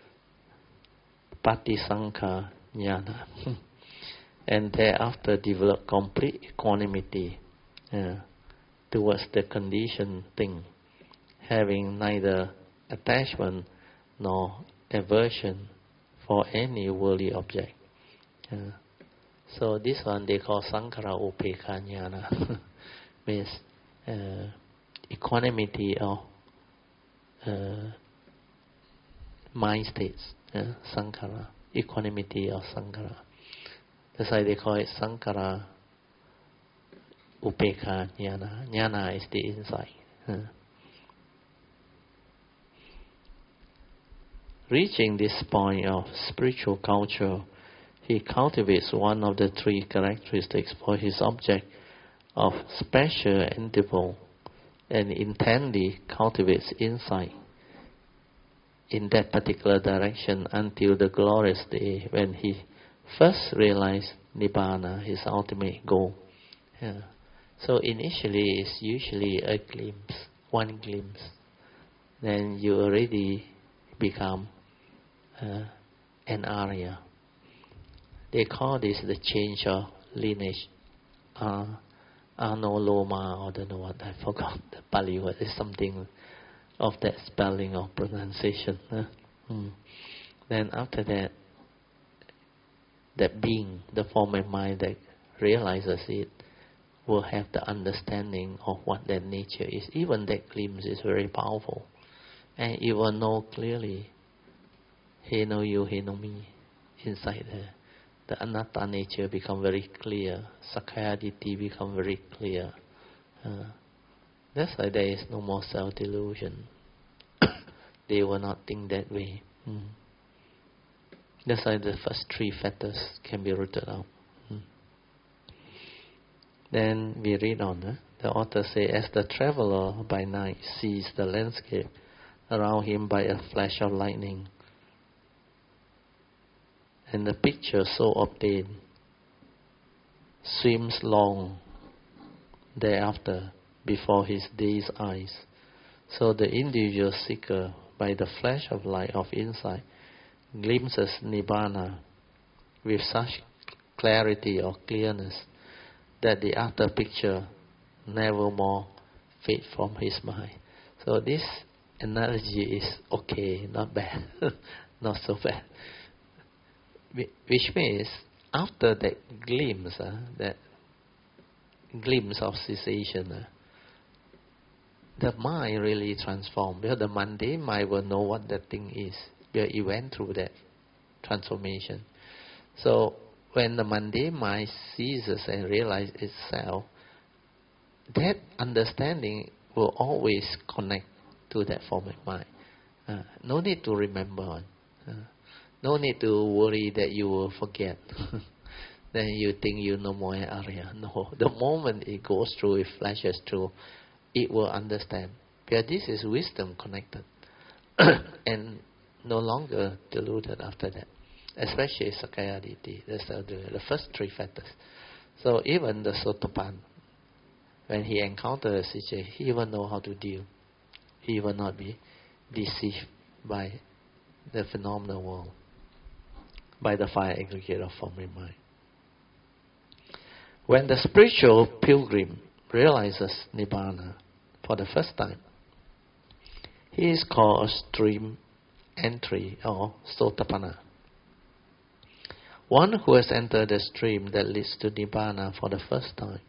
Patisankha jnana. And thereafter develop complete equanimity towards the conditioned thing, having neither attachment nor aversion for any worldly object. So this one they call Sankhara Upekha Jnana. Means equanimity of mind states. Sankhara. Equanimity of Sankhara. That's why they call it Sankhara Upekha Jnana. Jnana is the insight. Reaching this point of spiritual culture, he cultivates one of the three characteristics for his object of special interval and intently cultivates insight in that particular direction until the glorious day when he first realized Nibbana, his ultimate goal. Yeah. So initially it's usually a glimpse, one glimpse. Then you already become an Arya. They call this the change of lineage. Anoloma, or I don't know what, I forgot the Pali word. It's something of that spelling or pronunciation. Then after that, that being, the form of mind that realizes it, will have the understanding of what that nature is. Even that glimpse is very powerful. And you will know clearly, he know you, he know me, inside there. The anatta nature become very clear. Sakkayaditthi become very clear. That's why there is no more self-delusion. They will not think that way. That's why the first three fetters can be rooted out. Then we read on. The author says, as the traveler by night sees the landscape around him by a flash of lightning, and the picture so obtained swims long thereafter before his dazed eyes. So the individual seeker, by the flash of light of insight, glimpses Nibbana with such clarity or clearness that the after picture never more fades from his mind. So this analogy is okay, not bad, not so bad. Which means after that glimpse of cessation, the mind really transforms. Because the mundane mind will know what that thing is, because it went through that transformation. So when the mundane mind ceases and realizes itself, that understanding will always connect to that form of mind. No need to remember. No need to worry that you will forget. Then you think you no more Arya. No. The moment it goes through, it flashes through, it will understand. Because this is wisdom connected. And no longer deluded after that. Especially Sakkayaditthi. That's the first three factors. So even the Sotapanna, when he encounters a situation, he will know how to deal. He will not be deceived by the phenomenal world, by the fire aggregate of form and mind. When the spiritual pilgrim realizes Nibbana for the first time, he is called a stream entry or Sotapanna. One who has entered the stream that leads to Nibbana for the first time.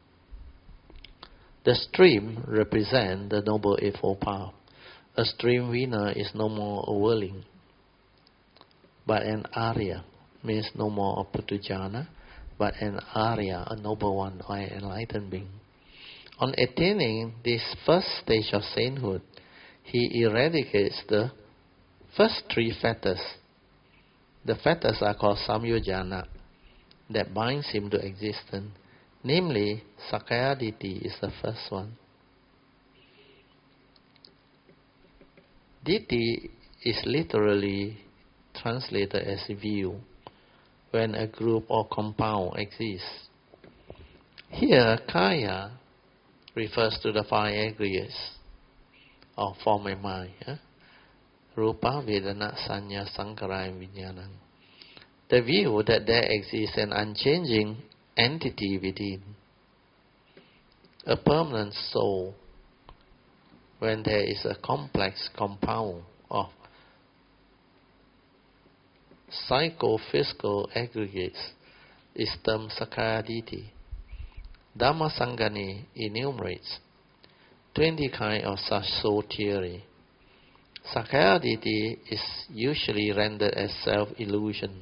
The stream represents the Noble Eightfold Path. A stream winner is no more a whirling, but an Arya, means no more a Putujana, but an Arya, a noble one, or an enlightened being. On attaining this first stage of sainthood, he eradicates the first three fetters. The fetters are called Samyojana, that binds him to existence. Namely, Sakkayaditthi is the first one. Ditthi is literally translated as view, when a group or compound exists. Here, Kaya refers to the five aggregates of form and mind. Rupa, Vedana, Sanya, Sankara, and Vijnana. The view that there exists an unchanging entity within, a permanent soul, when there is a complex compound of psychophysical aggregates, is termed Sakkayaditthi. Dhammasangani enumerates 20 kinds of such soul theory. Sakkayaditthi is usually rendered as self-illusion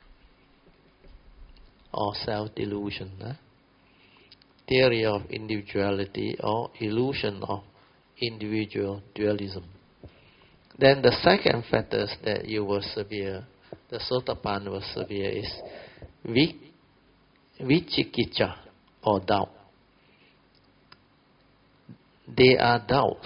or self-delusion, theory of individuality or illusion of individual dualism. Then the second factors that you will severe, the Sotapanna will severe, is Vicikicca or doubt. there are doubts.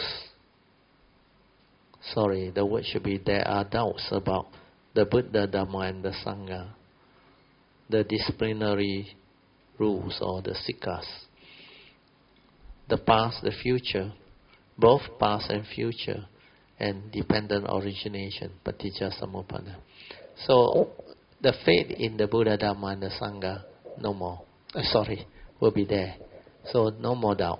Sorry, the word should be there are doubts about the Buddha, Dhamma and the Sangha, the disciplinary rules or the sikkas, the past, the future, both past and future, and dependent origination, paticca samuppada. So the faith in the Buddha, Dhamma and the Sangha, no more. Will be there. So no more doubt.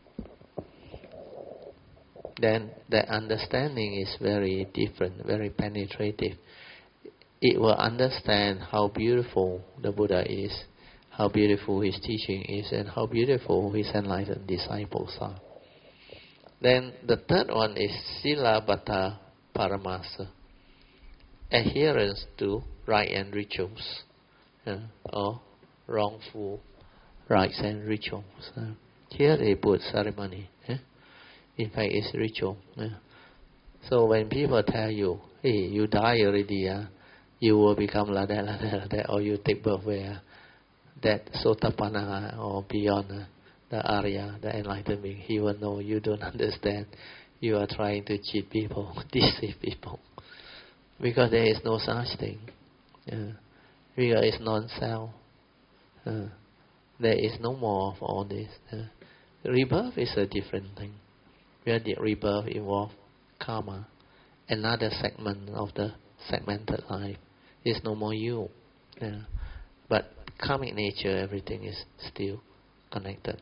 Then the understanding is very different, very penetrative. It will understand how beautiful the Buddha is, how beautiful his teaching is, and how beautiful his enlightened disciples are. Then the third one is Silabbata Paramasa, adherence to rite and rituals, or wrongful rites and rituals. Here they put ceremony. In fact, it's ritual. So when people tell you, hey, you die already, you will become like that, or you take birth where that Sotapanna or beyond the Arya, the enlightened being, he will know you don't understand. You are trying to cheat people, deceive people. Because there is no such thing. Because it's non-self. There is no more of all this. Rebirth is a different thing. Where the rebirth involves karma, another segment of the segmented life. It's no more you. But karmic nature, everything is still connected.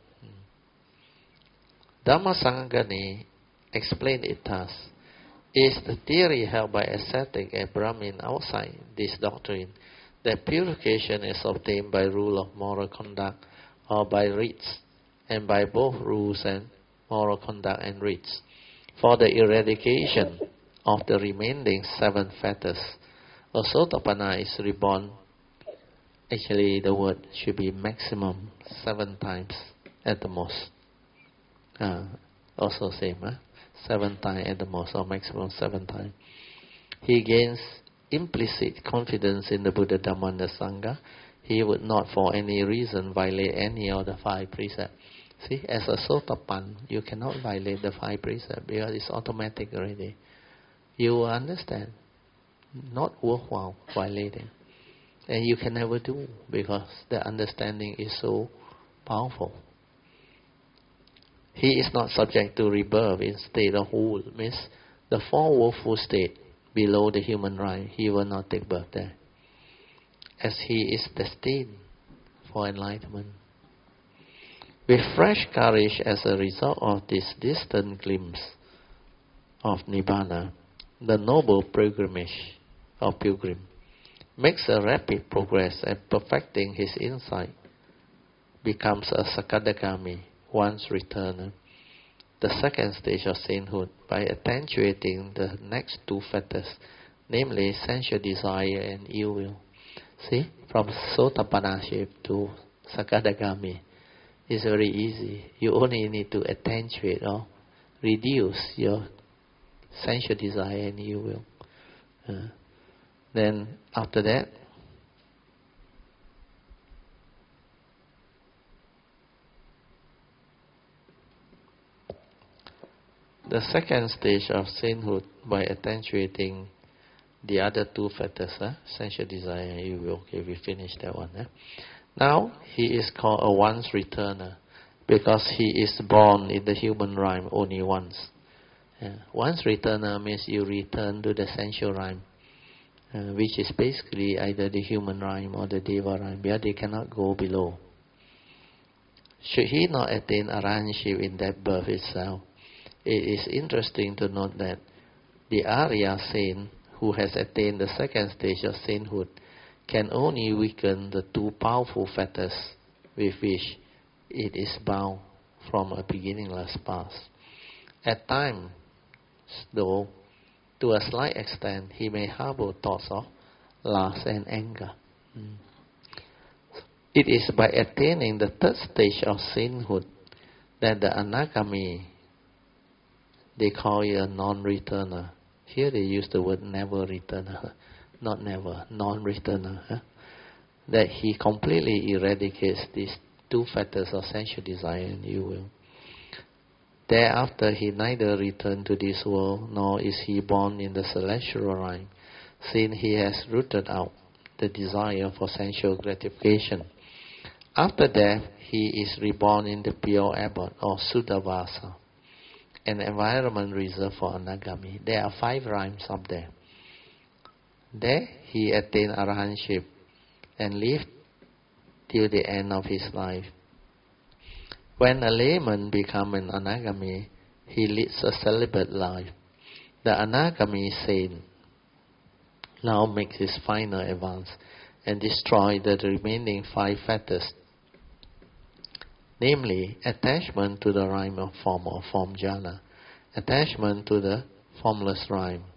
Dhammasangani explained it thus. Is the theory held by ascetic and Brahmin outside this doctrine that purification is obtained by rule of moral conduct or by rites, and by both rules and moral conduct and rites, for the eradication of the remaining 7 fetters? A Sotapanna is reborn. Actually, the word should be maximum 7 times at the most. Also same, 7 times at the most, or maximum 7 times. He gains implicit confidence in the Buddha, Dhamma and the Sangha. He would not for any reason violate any of the 5 precepts. See, as a Sotapanna, you cannot violate the 5 precepts because it's automatic already. You will understand, not worthwhile violating. And you can never do because the understanding is so powerful. He is not subject to rebirth in state of wool, means the 4 woeful state below the human rime. He will not take birth there, as he is destined for enlightenment. With fresh courage as a result of this distant glimpse of Nibbana, the noble pilgrimage of pilgrim makes a rapid progress at perfecting his insight, becomes a Sakadagami, once returner, the second stage of sainthood, by attenuating the next 2 fetters, namely sensual desire and ill will. See, from Sotapanna to Sakadagami, it's very easy. You only need to attenuate or reduce your sensual desire and ill will. Then after that, the second stage of sainthood, by attenuating the other 2 fetters, sensual desire and ill will. Okay, we finished that one. Now, he is called a once returner because he is born in the human rime only once. Once returner means you return to the sensual rime, which is basically either the human rime or the Deva rime, but they cannot go below. Should he not attain arahantship in that birth itself, it is interesting to note that the Arya saint who has attained the second stage of sainthood can only weaken the 2 powerful fetters with which it is bound from a beginningless past. At times, though, to a slight extent, he may harbor thoughts of lust and anger. It is by attaining the 3rd stage of sainthood that the Anagami, they call it a non-returner. Here they use the word never returner. Not never, non-returner. That he completely eradicates these 2 fetters of sensual desire and ill will. Thereafter he neither returned to this world, nor is he born in the celestial realm, since he has rooted out the desire for sensual gratification. After death, he is reborn in the pure abode or Suddhavasa, an environment reserved for Anagami. There are 5 realms up there. There he attained arahantship and lived till the end of his life. When a layman becomes an Anagami, he leads a celibate life. The Anagami saint now makes his final advance and destroys the remaining 5 fetters, namely attachment to the rhyme of form or form jhana, attachment to the formless rhyme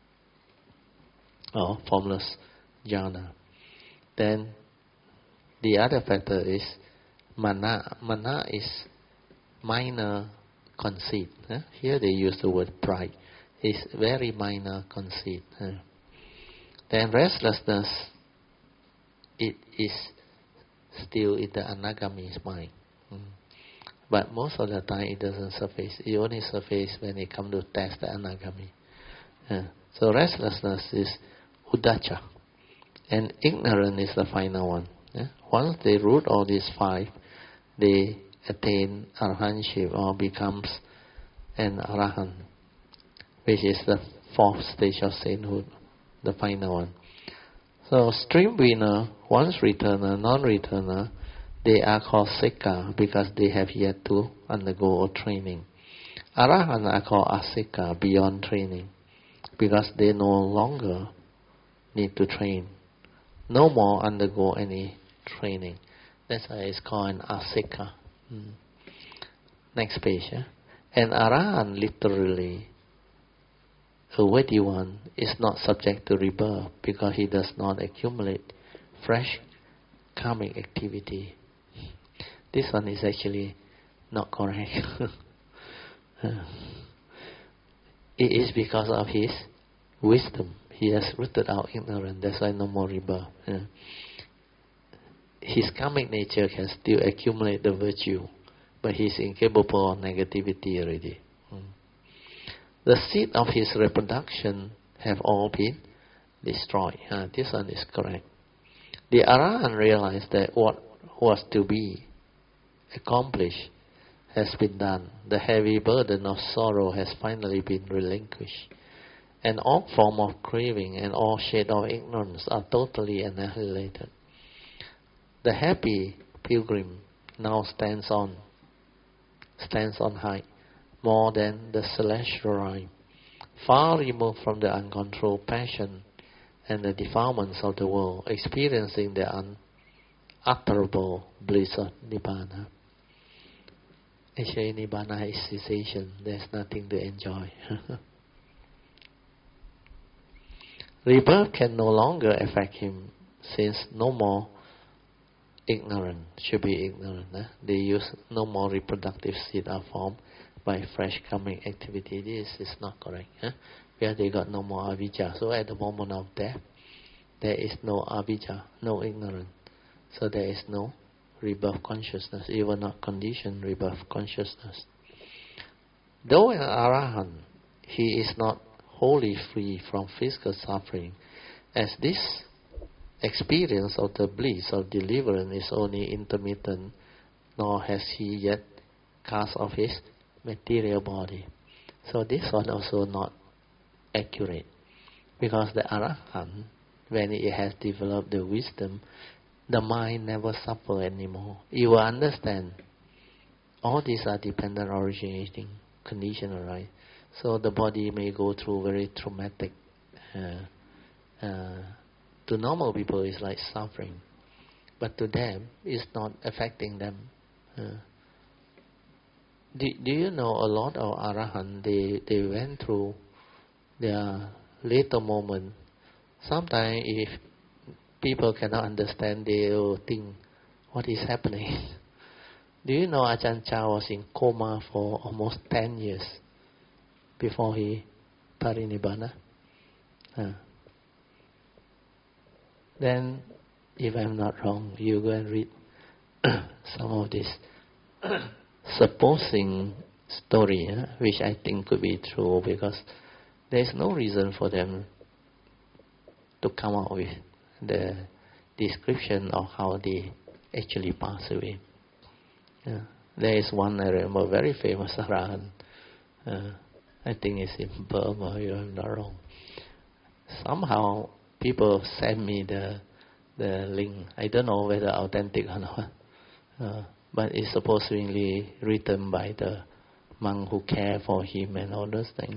or formless jhana. Then the other fetter is mana. Mana is minor conceit. Here they use the word pride. It's very minor conceit. Then restlessness, it is still in the Anagami's mind. But most of the time it doesn't surface. It only surfaces when it comes to test the Anagami. So restlessness is Uddhacca. And ignorance is the final one. Once they root all these 5, they attain arahantship or becomes an arahant, which is the 4th stage of sainthood, the final one. So stream winner, once returner, non-returner, they are called Sikka because they have yet to undergo training. Arahant are called Asikka, beyond training, because they no longer need to train, no more undergo any training. That's why it's called an Asikka. Next page. An Arahant, literally, a worthy one, is not subject to rebirth because he does not accumulate fresh karmic activity. This one is actually not correct. It is because of his wisdom. He has rooted out ignorance. That's why no more rebirth. His karmic nature can still accumulate the virtue, but he is incapable of negativity already. The seed of his reproduction have all been destroyed. This one is correct. The Arahant realized that what was to be accomplished has been done. The heavy burden of sorrow has finally been relinquished, and all form of craving and all shade of ignorance are totally annihilated. The happy pilgrim now stands on high, more than the celestial realm, far removed from the uncontrolled passion and the defilements of the world, experiencing the unutterable bliss of Nibbana. Actually, Nibbana is cessation. There's nothing to enjoy. Rebirth can no longer affect him, since no more ignorant should be ignorant. They use no more reproductive seed are formed by fresh karmic activity. This is not correct. Where they got no more avijja. So at the moment of death, there is no avijja, no ignorance. So there is no rebirth consciousness, even not conditioned rebirth consciousness. Though an arahant, he is not wholly free from physical suffering, as this experience of the bliss of deliverance is only intermittent, nor has he yet cast off his material body. So this one also not accurate, because the arahant, when it has developed the wisdom, the mind never suffer anymore. You will understand all these are dependent originating conditional, right? So the body may go through very traumatic to normal people it's like suffering, but to them it's not affecting them. Do you know a lot of arahant, they went through their later moment. Sometimes if people cannot understand, they will think, what is happening? Do you know Ajahn Chah was in coma for almost 10 years before he parinibbana? Then, if I'm not wrong, you go and read some of this. Supposing story, which I think could be true, because there is no reason for them to come out with the description of how they actually pass away. There is one, I remember, very famous Arahant. I think it's in Burma, if I'm not wrong. Somehow people send me the link. I don't know whether authentic or not. But it's supposedly written by the monk who care for him and all those things.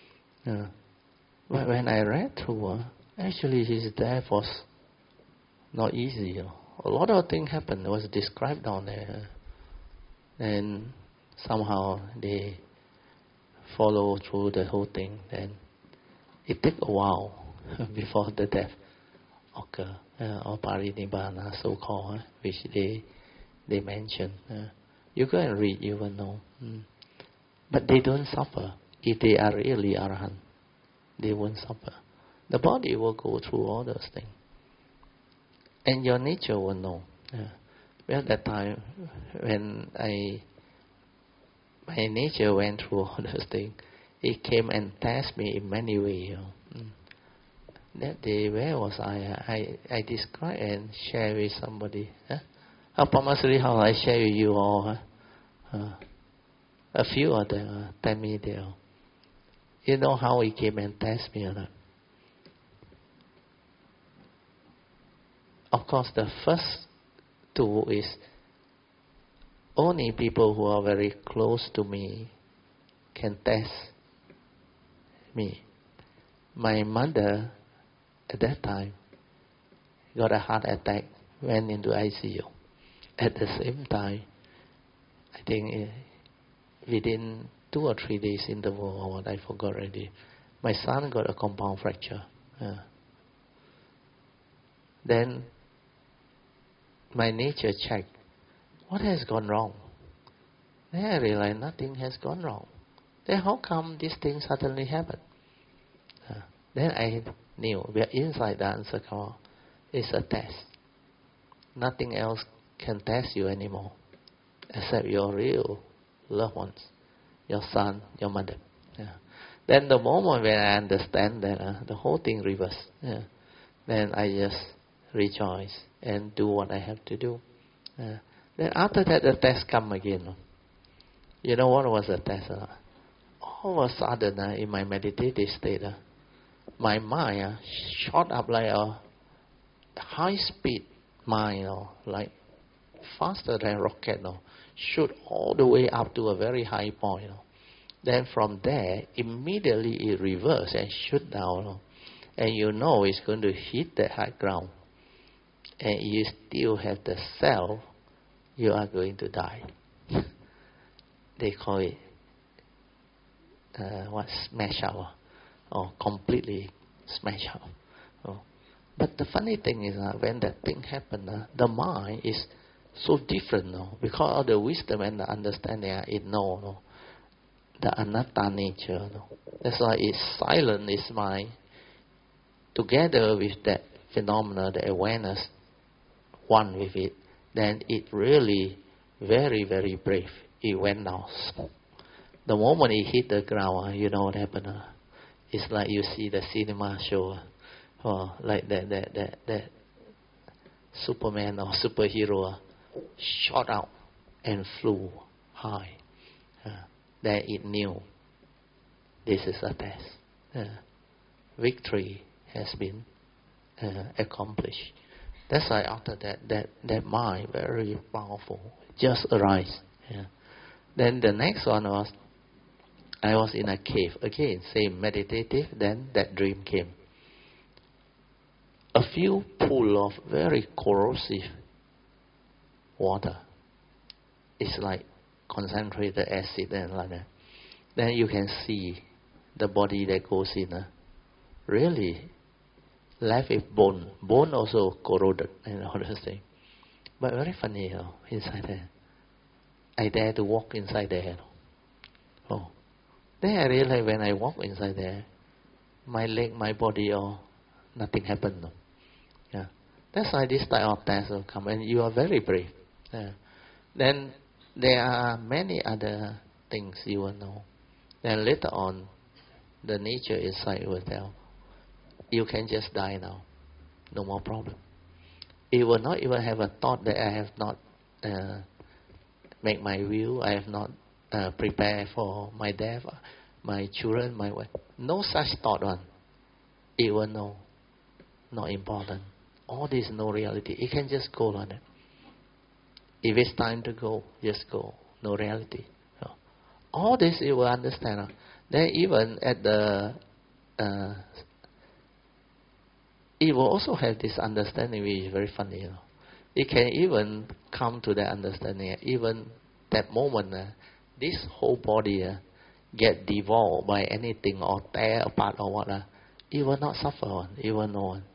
But when I read through, actually his death was not easy. A lot of things happened. It was described down there. And somehow they follow through the whole thing. Then it took a while before the death occurred, or parinibbana, so-called, which they mention. You go and read, you will know. But they don't suffer. If they are really Arahant, they won't suffer. The body will go through all those things. And your nature will know. Well, that time when my nature went through all those things, it came and tested me in many ways. That day, where was I? I described and share with somebody. Purposely, how I share with you all. A few of them tell me there. You know how he came and test me or not? Of course, the first two is only people who are very close to me can test me. My mother, at that time, got a heart attack, went into ICU. At the same time, I think within 2 or 3 days interval, or what I forgot already, my son got a compound fracture. Then my nature checked, what has gone wrong? Then I realized nothing has gone wrong. Then how come this thing suddenly happened? Then I knew, we are inside the answer call. It's a test. Nothing else can test you anymore, except your real loved ones, your son, your mother. Then the moment when I understand that, the whole thing reverses. Then I just rejoice and do what I have to do. Then after that, the test come again. You know what was the test? All of a sudden, in my meditative state, my mind shot up like a high-speed mind, like faster than rocket, shoot all the way up to a very high point. Then from there, immediately it reverses and shoot down. And you know it's going to hit the high ground. And you still have the self, you are going to die. They call it smash out, or completely smash out. But the funny thing is, when that thing happens, the mind is so different, because of the wisdom and the understanding it knows the anatta nature. That's why it's silent, its mind, together with that phenomena, the awareness, one with it, then it really very, very brave. It went down. The moment it hit the ground, you know what happened? It's like you see the cinema show, like that Superman or superhero shot out and flew high. Then it knew this is a test. Victory has been accomplished. That's why after that mind, very powerful, just arise. Then the next one was, I was in a cave. Again, same meditative, then that dream came. A few pool of very corrosive water. It's like concentrated acid and like that. Then you can see the body that goes in. Really left with bone. Bone also corroded and all those things. But very funny, inside there. I dare to walk inside there. Then I realized when I walk inside there, my leg, my body, nothing happened. That's why this type of test will come, and you are very brave. Then there are many other things, you will know. Then later on, the nature inside will tell, you can just die now, no more problem. It will not even have a thought that I have not make my will, I have not prepared for my death, my children, my wife. No such thought one. It will know, not important. All this no reality. It can just go on it. If it's time to go, just go. No reality. No. All this you will understand. Then even at the it will also have this understanding, which is very funny. It can even come to that understanding. Even that moment, this whole body get devolved by anything or tear apart or what. It will not suffer one. It will know one.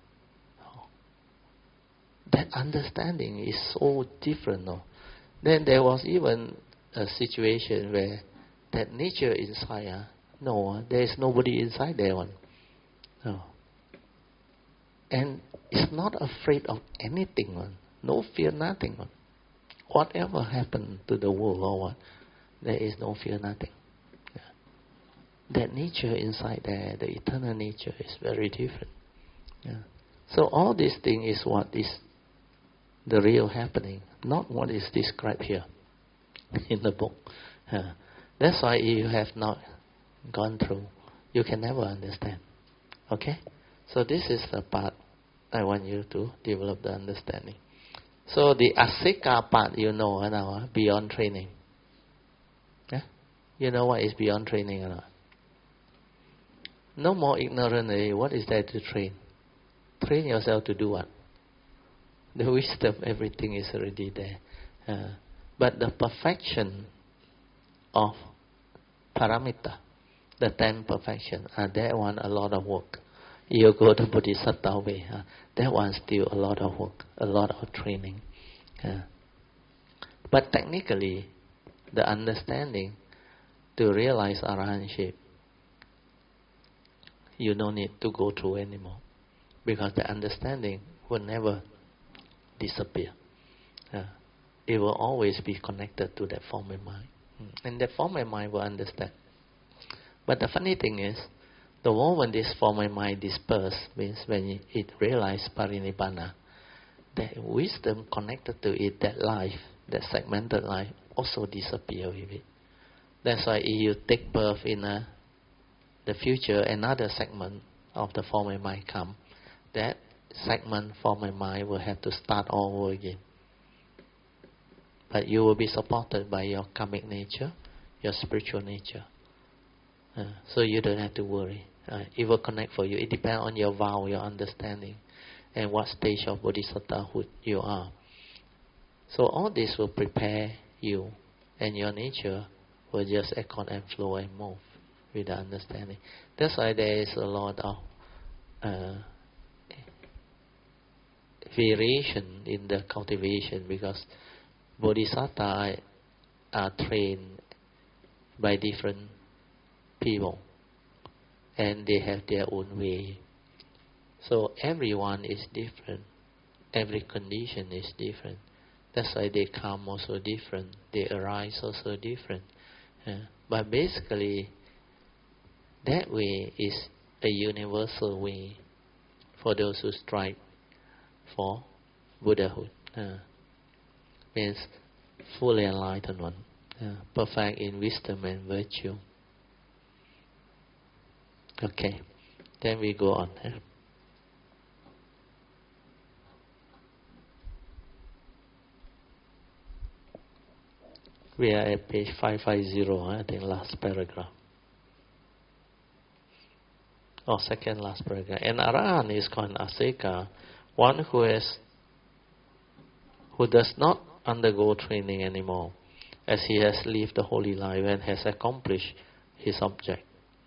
That understanding is so different. No? Then there was even a situation where that nature inside, no, there is nobody inside there one. No. And it's not afraid of anything one. No fear, nothing one. Whatever happened to the world or what, there is no fear, nothing. Yeah. That nature inside there, the eternal nature, is very different. Yeah. So all these things is what is the real happening, not what is described here in the book. That's why you have not gone through, you can never understand. Okay? So this is the part I want you to develop the understanding. So the asika part, you know now, beyond training. Yeah? You know what is beyond training or not? No more ignorantly, what is there to train? Train yourself to do what? The wisdom, everything is already there. But the perfection of paramita, the 10 perfection, that one a lot of work. You go to Bodhisattva way, that one still a lot of work, a lot of training. But technically, the understanding to realize arahantship, you don't need to go through anymore, because the understanding will never disappear. It will always be connected to that form and mind. And that form and mind will understand. But the funny thing is, the moment this form and mind disperse, means when it realizes parinibbana, that wisdom connected to it, that life, that segmented life, also disappear with it. That's why if you take birth in the future, another segment of the form and mind come, that segment, form and mind will have to start all over again. But you will be supported by your karmic nature, your spiritual nature. So you don't have to worry. It will connect for you. It depends on your vow, your understanding, and what stage of bodhisattvahood you are. So all this will prepare you, and your nature will just accord and flow and move with the understanding. That's why there is a lot of variation in the cultivation, because bodhisattvas are trained by different people, and they have their own way. So everyone is different. Every condition is different. That's why they come also different. They arise also different. But basically, that way is a universal way for those who strive for Buddhahood. Means fully enlightened one, perfect in wisdom and virtue. Okay, then we go on. We are at page 550, I think, last paragraph. Or second last paragraph. An arahant is called aseka, one who does not undergo training anymore, as he has lived the holy life and has accomplished his object.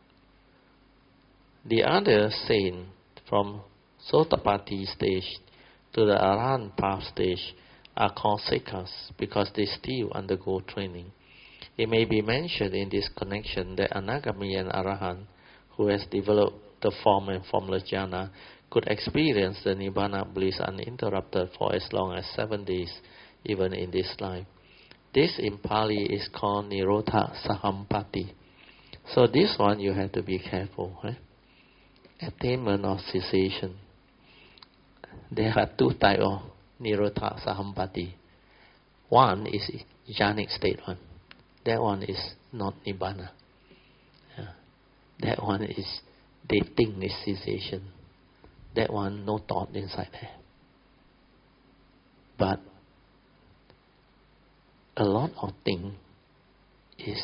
The other saint from Sotapatti stage to the Arahant path stage are called sekas because they still undergo training. It may be mentioned in this connection that Anagami and Arahant, who has developed the form and formless jhana, could experience the Nibbana bliss uninterrupted for as long as 7 days, even in this life. This in Pali is called Nirodha Sahampati. So this one you have to be careful. Right? Attainment of cessation. There are two types of Nirodha Sahampati. One is jhanic state one. That one is not Nibbana. That one is, they think is cessation. That one, no thought inside there. But a lot of things is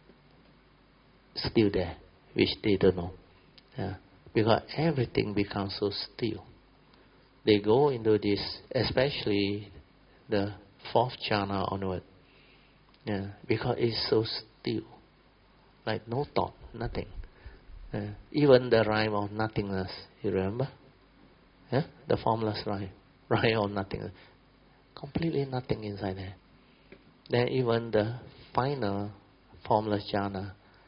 still there, which they don't know. Because everything becomes so still. They go into this, especially the fourth jhana onward. Because it's so still. Like no thought, nothing. Even the rhyme of nothingness, you remember? The formless rhyme of nothingness. Completely nothing inside there. Then even the final formless jhana,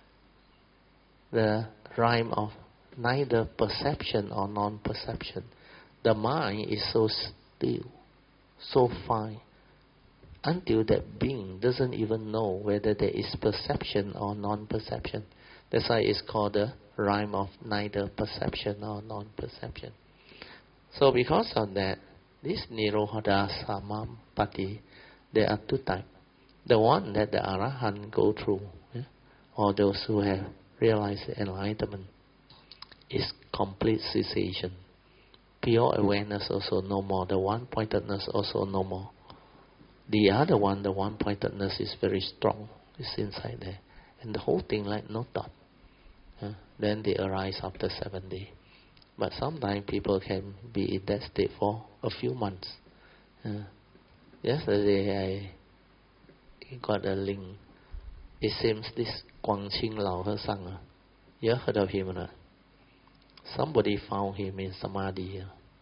the rhyme of neither perception or non-perception. The mind is so still, so fine, until that being doesn't even know whether there is perception or non-perception. That's why it's called the rhyme of neither perception or non-perception. So because of that, this Nirodha Sahampati, there are two types. The one that the Arahant go through, or those who have realized enlightenment, is complete cessation. Pure awareness also no more. The one-pointedness also no more. The other one, the one-pointedness is very strong. It's inside there. And the whole thing like no thought. Then they arise after 7 days. But sometimes people can be in that state for a few months. Yesterday I got a link. It seems this Guangqing Lao Hesang, you heard of him or not? Somebody found him in Samadhi.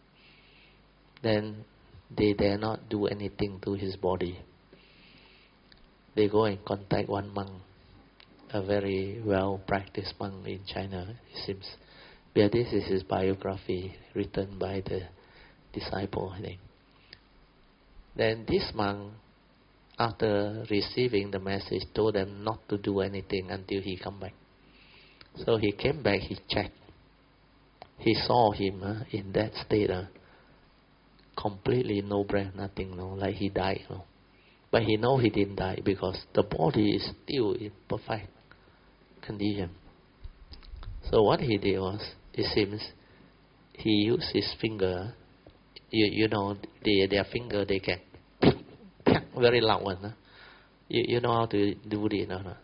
Then they dare not do anything to his body. They go and contact one monk, a very well-practiced monk in China, it seems. Yeah, this is his biography written by the disciple, I think. Then this monk, after receiving the message, told them not to do anything until he come back. So he came back, he checked. He saw him in that state, completely no breath, nothing, like he died. But he know he didn't die because the body is still in perfect condition. So what he did was, it seems, he used his finger. You know, their finger, they can very loud one. You know how to do it, no?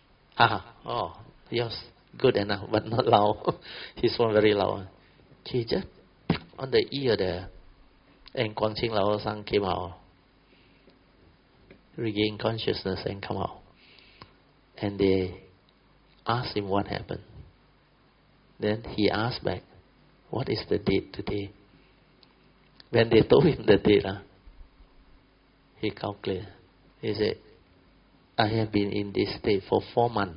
Yes, good enough, but not loud. His one very loud. He just on the ear there, and Guangqing Lao Sang came out, regained consciousness and come out. And they asked him what happened. Then he asked back, what is the date today? When they told him the date, he calculated. He said, I have been in this state for 4 months.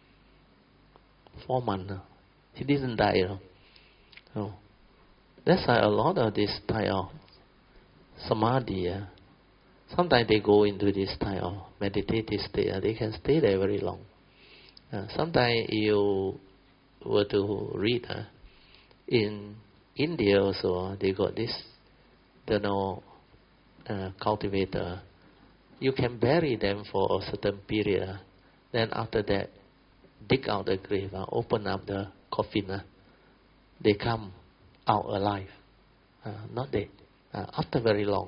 4 months. He didn't die. No. That's why a lot of this type of samadhi, sometimes they go into this type of meditative state. They can stay there very long. Sometimes you were to read, in India also, they got this, cultivator. You can bury them for a certain period. Then after that, dig out the grave, open up the coffin. They come out alive, not dead. After very long.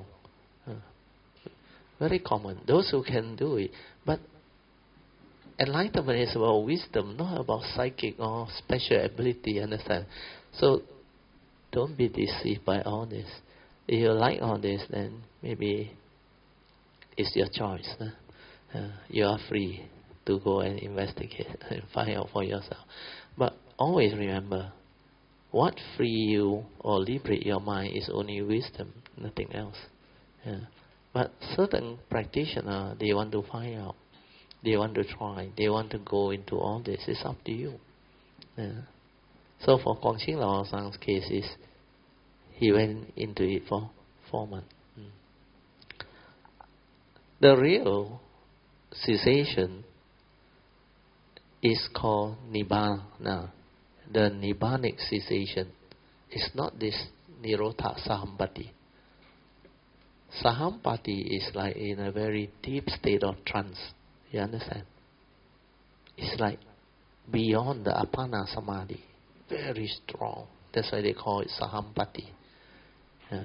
Very common. Those who can do it. But enlightenment is about wisdom, not about psychic or special ability, understand? So don't be deceived by all this. If you like all this, then maybe it's your choice. You are free to go and investigate and find out for yourself. But always remember, what free you or liberate your mind is only wisdom, nothing else. But certain practitioners, they want to find out. They want to try. They want to go into all this. It's up to you. So for Guangqing Lao Sang's case, he went into it for 4 months. The real cessation is called Nibbana. The Nibbanic cessation is not this Nirodha Sahampati. Sahampati is like in a very deep state of trance. You understand? It's like beyond the Apana Samadhi. Very strong. That's why they call it Sahampati. Yeah.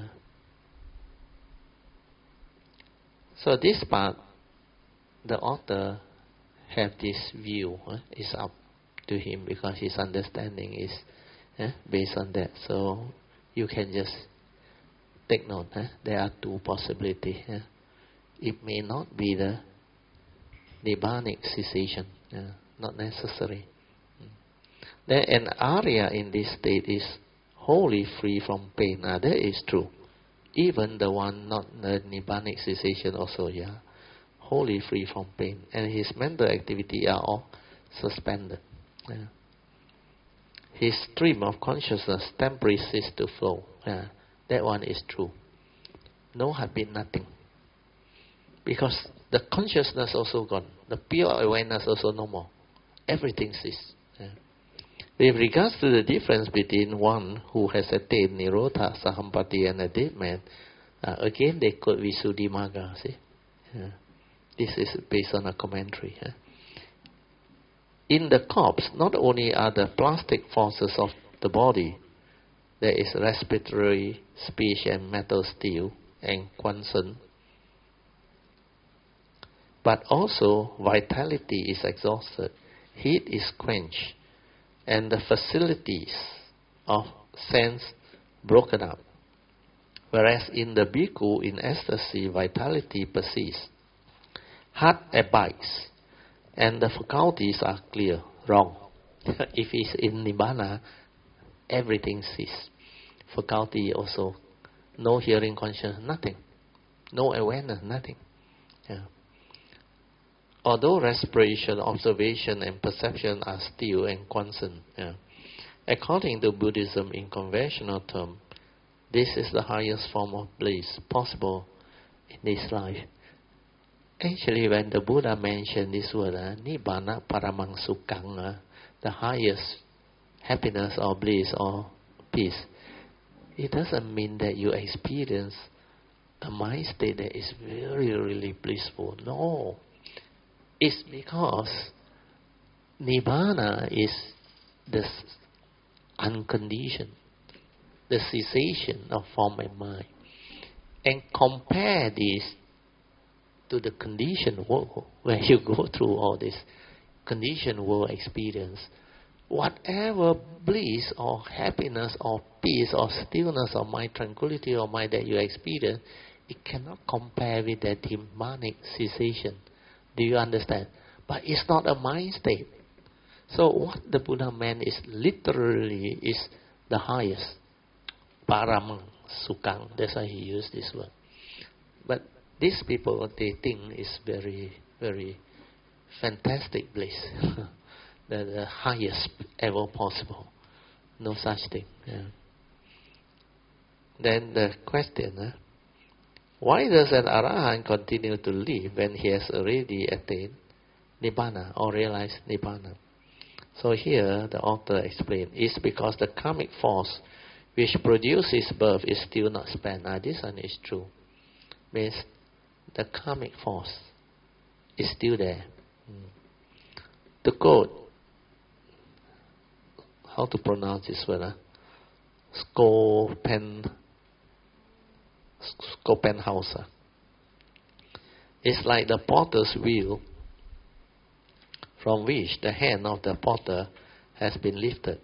So this part, the author have this view. It's up to him because his understanding is based on that. So you can just take note. There are two possibilities. It may not be the Nibbanic cessation. Not necessary. Then an Arya in this state is wholly free from pain. That is true. Even the one not the Nibbanic cessation also, wholly free from pain. And his mental activity are all suspended. His stream of consciousness temporarily ceases to flow. That one is true. No habit, nothing. Because the consciousness also gone. The pure awareness also no more. Everything ceases. With regards to the difference between one who has attained Nirodha Sahampati and a dead man, again they quote Visuddhimagga. See? This is based on a commentary. In the corpse, not only are the plastic forces of the body, there is respiratory, speech and mental still and Quansen, but also vitality is exhausted, heat is quenched, and the facilities of sense broken up. Whereas in the bhikkhu, in ecstasy, vitality persists. Heart abides, and the faculties are clear. Wrong. If it's in Nibbana, everything ceases. Faculty also, no hearing consciousness, nothing. No awareness, nothing. Although respiration, observation and perception are still and constant, according to Buddhism in conventional term, this is the highest form of bliss possible in this life. Actually, when the Buddha mentioned this word, Nibbana Paramang Sukhang, the highest happiness or bliss or peace, it doesn't mean that you experience a mind state that is very, really blissful. No. It's because Nibbana is the unconditioned, the cessation of form and mind. And compare this to the conditioned world, where you go through all this conditioned world experience. Whatever bliss or happiness or peace or stillness or mind tranquility or mind that you experience, it cannot compare with that Nibbanic cessation. Do you understand? But it's not a mind state. So what the Buddha meant is literally is the highest. Paramang Sukhang. That's why he used this word. But these people, they think it's very, very fantastic bliss. the highest ever possible. No such thing. Then the question, why does an Arahant continue to live when he has already attained Nibbana or realized Nibbana? So here the author explained, it's because the karmic force which produces birth is still not spent. This one is true. Means the karmic force is still there. To quote, how to pronounce this word? Schopenhauer. It's like the potter's wheel from which the hand of the potter has been lifted.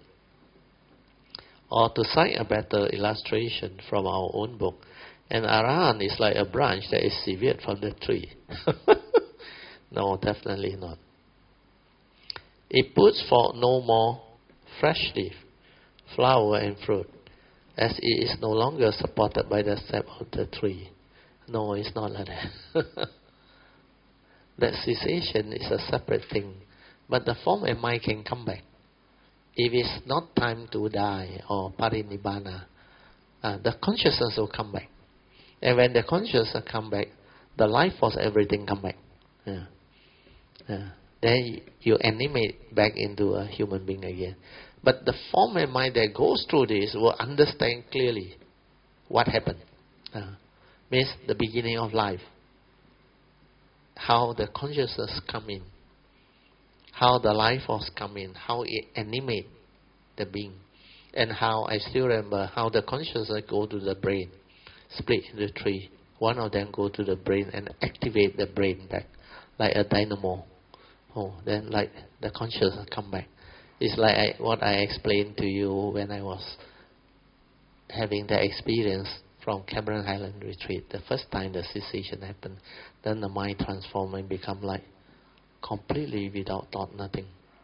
Or to cite a better illustration from our own book, an Arahant is like a branch that is severed from the tree. No, definitely not. It puts forth no more fresh leaf, flower and fruit, as it is no longer supported by the sap of the tree. No, it's not like that. That cessation is a separate thing. But the form and mind can come back. If it's not time to die or parinibbana, the consciousness will come back. And when the consciousness come back, the life force, everything come back. Then you animate back into a human being again. But the form and mind that goes through this will understand clearly what happened. Means the beginning of life. How the consciousness come in. How the life force come in. How it animate the being. And how, I still remember, how the consciousness go to the brain. Split into three. One of them go to the brain and activate the brain back. Like a dynamo. Then like the consciousness come back. It's like what I explained to you when I was having that experience from Cameron Highland Retreat. The first time the cessation happened, then the mind transformed and become like completely without thought, nothing.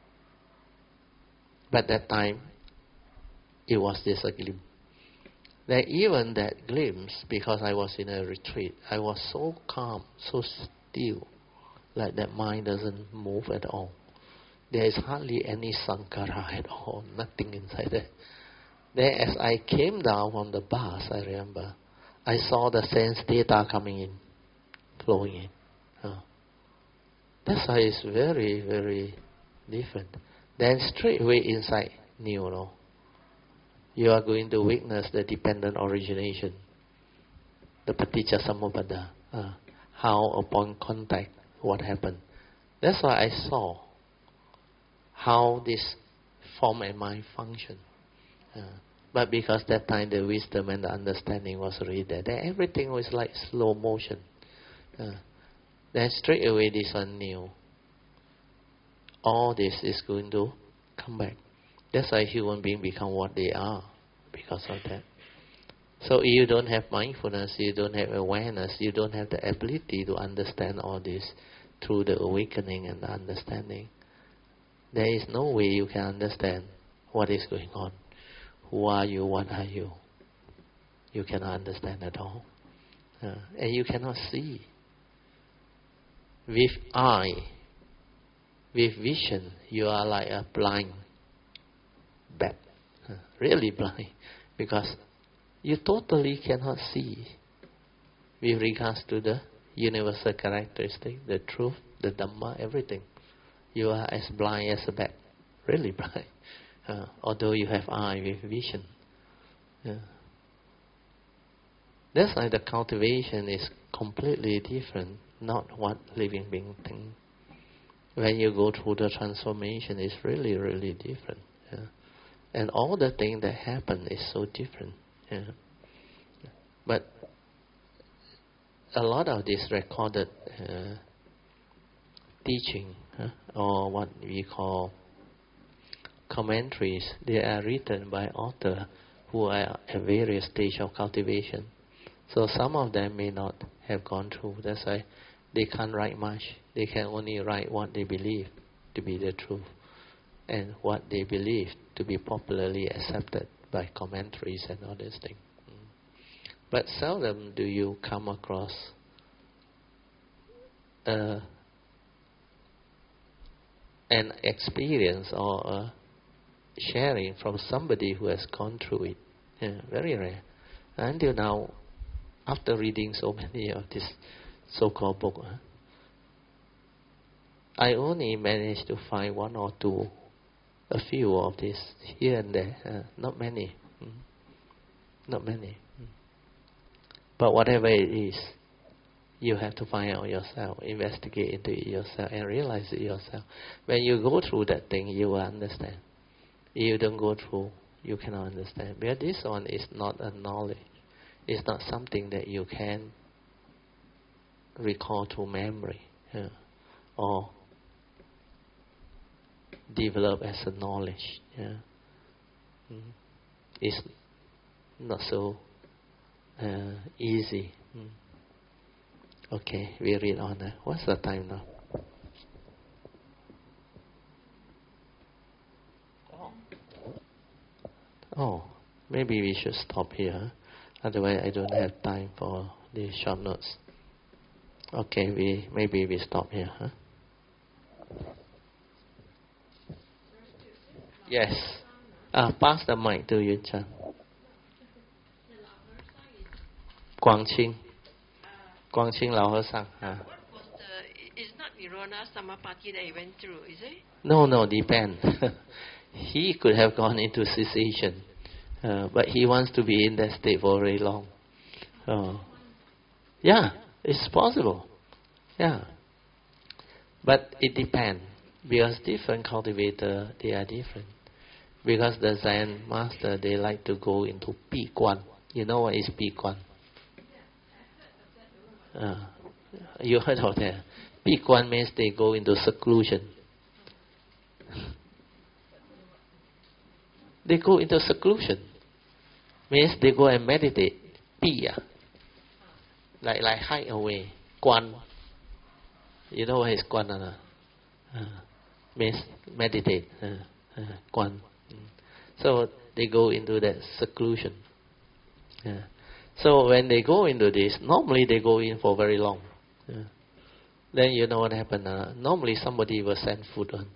But that time, it was just a glimpse. Then even that glimpse, because I was in a retreat, I was so calm, so still, like that mind doesn't move at all. There is hardly any sankara at all, nothing inside there. Then as I came down from the bus, I remember, I saw the sense data coming in, flowing in. That's why it's very, very different. Then straight away inside, knew, you are going to witness the dependent origination, the paticca samuppada, how upon contact, what happened. That's why I saw how this form and mind function. But because that time the wisdom and the understanding was already there, then everything was like slow motion. Then straight away this one knew all this is going to come back. That's why human beings become what they are because of that. So if you don't have mindfulness, you don't have awareness, you don't have the ability to understand all this through the awakening and the understanding, there is no way you can understand what is going on. Who are you? What are you? You cannot understand at all. And you cannot see. With eye, with vision, you are like a blind bat. Really blind. Because you totally cannot see with regards to the universal characteristic, the truth, the Dhamma, everything. You are as blind as a bat. Really blind. Although you have eye with vision. That's why the cultivation is completely different, not what living being think. When you go through the transformation, it's really, really different. And all the things that happen is so different. But a lot of this recorded teaching, or what we call commentaries, they are written by authors who are at various stages of cultivation. So some of them may not have gone through. That's why they can't write much. They can only write what they believe to be the truth and what they believe to be popularly accepted by commentaries and all these things. But seldom do you come across an experience or a sharing from somebody who has gone through it. Very rare. Until now, after reading so many of this so-called book, I only managed to find one or two, a few of this here and there. Not many. Not many. But whatever it is, you have to find out yourself, investigate into it yourself, and realize it yourself. When you go through that thing, you will understand. If you don't go through, you cannot understand. Because this one is not a knowledge. It's not something that you can recall to memory or develop as a knowledge. It's not so easy. Okay, we read on. What's the time now? Oh, maybe we should stop here. Otherwise, I don't have time for the short notes. Okay, maybe we stop here. Yes. Pass the mic to Yun Chan. Guangqing Lao He Sang. What was the? It's not Tirona Samapati that he went through, is it? No, depend. He could have gone into cessation, but he wants to be in that state for very long. Yeah, it's possible. Yeah. But it depends, because different cultivator, they are different. Because the Zen master, they like to go into Pi Guan. You know what is Pi Guan? You heard of that? Pi Guan means they go into seclusion. They go into seclusion. Means they go and meditate. Pi, like hide away. Guan. You know what is Guan? Means meditate. Guan. So they go into that seclusion. So when they go into this, normally they go in for very long. Then you know what happened? Normally somebody will send food on.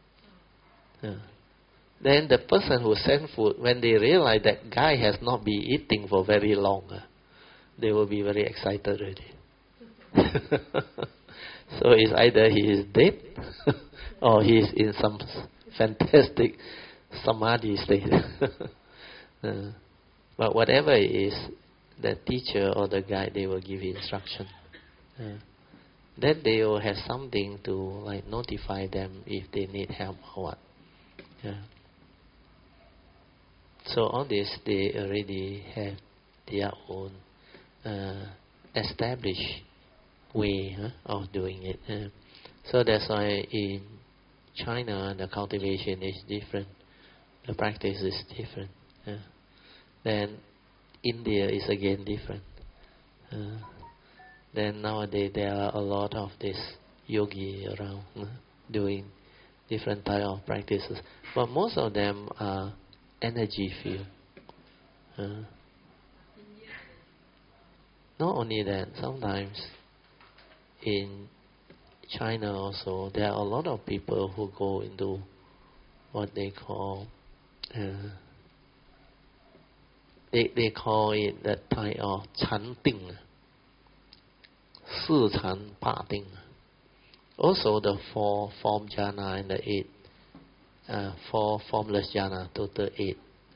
Then the person who sent food, when they realize that guy has not been eating for very long, they will be very excited already. So it's either he is dead or he is in some fantastic samadhi state. But whatever it is, the teacher or the guide, they will give instruction. Then they will have something to like notify them if they need help or what. So all this, they already have their own established way of doing it. So that's why in China the cultivation is different, the practice is different. Then India is again different. Then nowadays there are a lot of this yogi around doing different type of practices, but most of them are energy field. Not only that, sometimes in China also there are a lot of people who go into what they call they call it that type of chanting, 四禅八定. Also the 4 form jhana and the 8 4 formless jhana, total 8.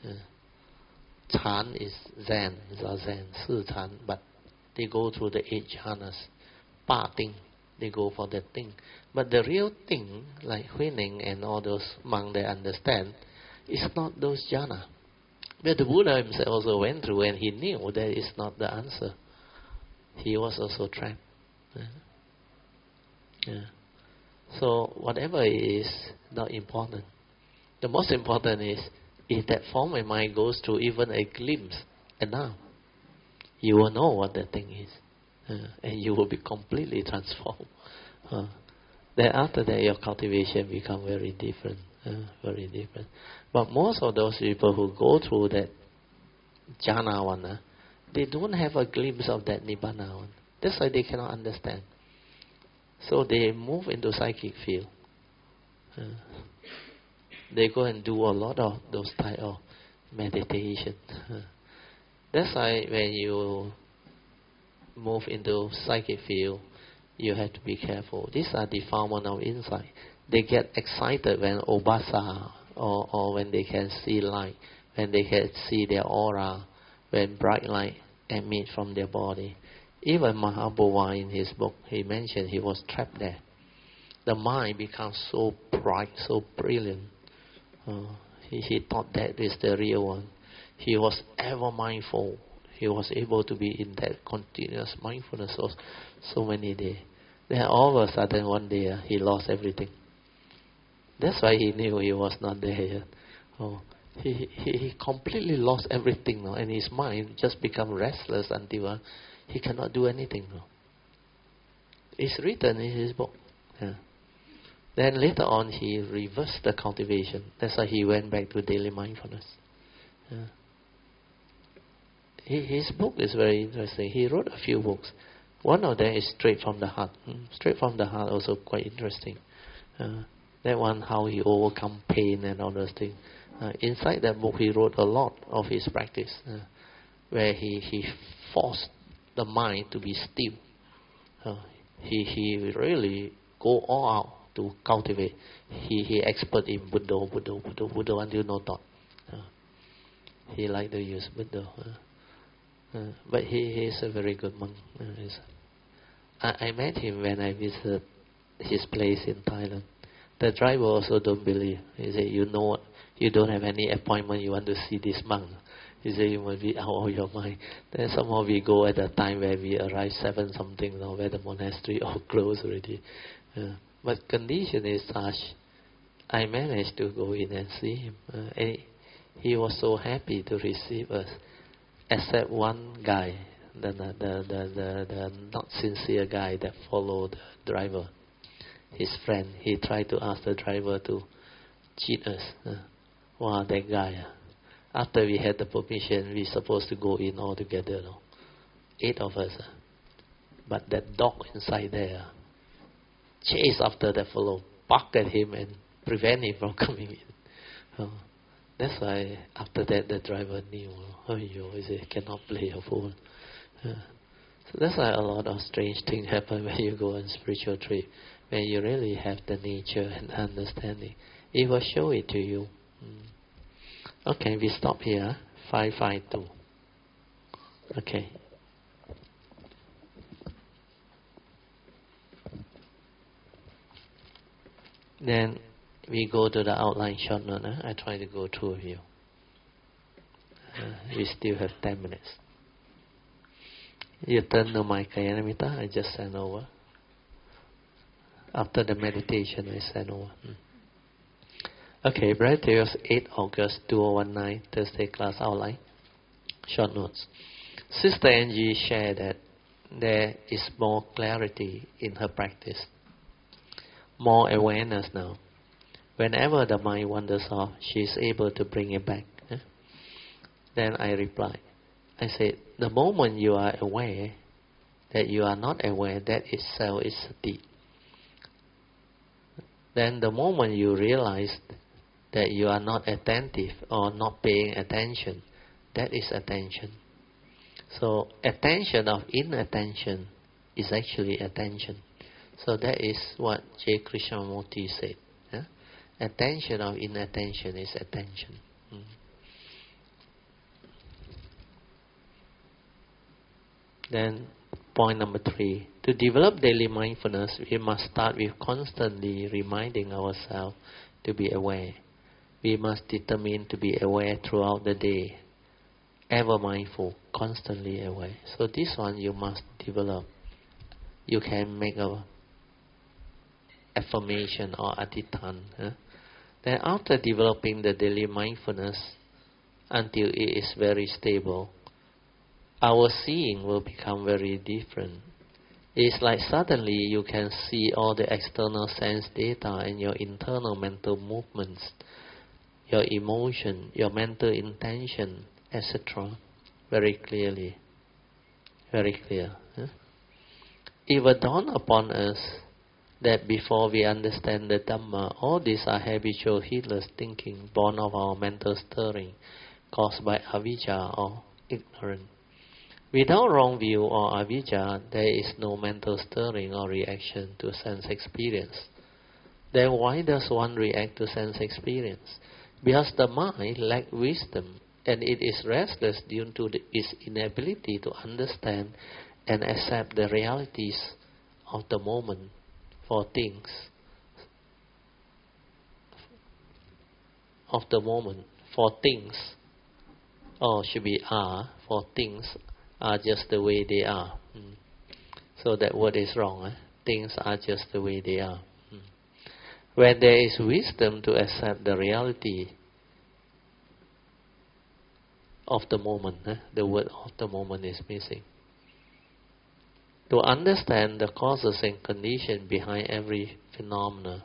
Chan is Zen, Zazen, 四禅, but they go through the 8 jhanas. 八定, they go for that thing. But the real thing, like Huining and all those monks, they understand, it's not those jhana. But the Buddha himself also went through and he knew that is not the answer. He was also trapped. So whatever it is, not important. The most important is if that form of mind goes through even a glimpse, and now you will know what that thing is, and you will be completely transformed. Then after that, your cultivation become very different, very different. But most of those people who go through that jhana one, they don't have a glimpse of that nibbana one. That's why they cannot understand. So they move into psychic field. They go and do a lot of those type of meditation. That's why when you move into psychic field, you have to be careful. These are defilement of insight. They get excited when obasa or when they can see light, when they can see their aura, when bright light emit from their body. Even Mahabodhi in his book, he mentioned he was trapped there. The mind becomes so bright, so brilliant. He thought that is the real one. He was ever mindful. He was able to be in that continuous mindfulness for so many days. Then all of a sudden one day he lost everything. That's why he knew he was not there yet. He completely lost everything now, and his mind just become restless until he cannot do anything now. It's written in his book. Then later on he reversed the cultivation. That's why he went back to daily mindfulness. His book is very interesting. He wrote a few books. One of them is Straight from the Heart. Straight from the Heart also quite interesting. That one, how he overcome pain and all those things. Inside that book he wrote a lot of his practice, where he forced the mind to be still. He really go all out to cultivate. He expert in Buddha until no thought. He like to use Buddha. But he is a very good monk. I met him when I visited his place in Thailand. The driver also don't believe. He said, you don't have any appointment, you want to see this monk. He said, you must be out of your mind. Then somehow we go at the time where we arrive 7 something now, where the monastery all closed already. But condition is such, I managed to go in and see him. And he was so happy to receive us, except one guy, the not sincere guy that followed the driver. His friend, he tried to ask the driver to cheat us. Wow, that guy. After we had the permission, we supposed to go in all together. 8 of us. But that dog inside there chased after that fellow, barked at him and prevent him from coming in. That's why after that the driver knew, he said, cannot play a fool. So that's why a lot of strange things happen when you go on spiritual trip. When you really have the nature and understanding, it will show it to you. Okay, we stop here. 552. Okay. Then we go to the outline short note. I try to go through with you. We still have 10 minutes. You turn the mic, Kayanamita. I just send over. After the meditation, I send over. Okay, Bright Tales, 8 August 2019, Thursday class outline. Short notes. Sister Angie shared that there is more clarity in her practice. More awareness now. Whenever the mind wanders off, she is able to bring it back. Then I reply. I said, the moment you are aware that you are not aware, that itself is sati. Then the moment you realize that you are not attentive or not paying attention, that is attention. So attention of inattention is actually attention. So that is what J. Krishnamurti said. Attention of inattention is attention. Then point number 3. To develop daily mindfulness, we must start with constantly reminding ourselves to be aware. We must determine to be aware throughout the day. Ever mindful, constantly aware. So this one you must develop. You can make a affirmation or adhitan. Then after developing the daily mindfulness until it is very stable, our seeing will become very different. It's like suddenly you can see all the external sense data and your internal mental movements, your emotion, your mental intention, etc. very clearly. Very clear. It will dawn upon us that before we understand the Dhamma, all these are habitual heedless thinking born of our mental stirring, caused by avijja or ignorance. Without wrong view or avijja, there is no mental stirring or reaction to sense experience. Then why does one react to sense experience? Because the mind lacks wisdom, and it is restless due to its inability to understand and accept the realities of the moment for things. Of the moment for things, or should be are, for things are just the way they are. So that word is wrong. Things are just the way they are. When there is wisdom to accept the reality of the moment, the word of the moment is missing. To understand the causes and conditions behind every phenomena.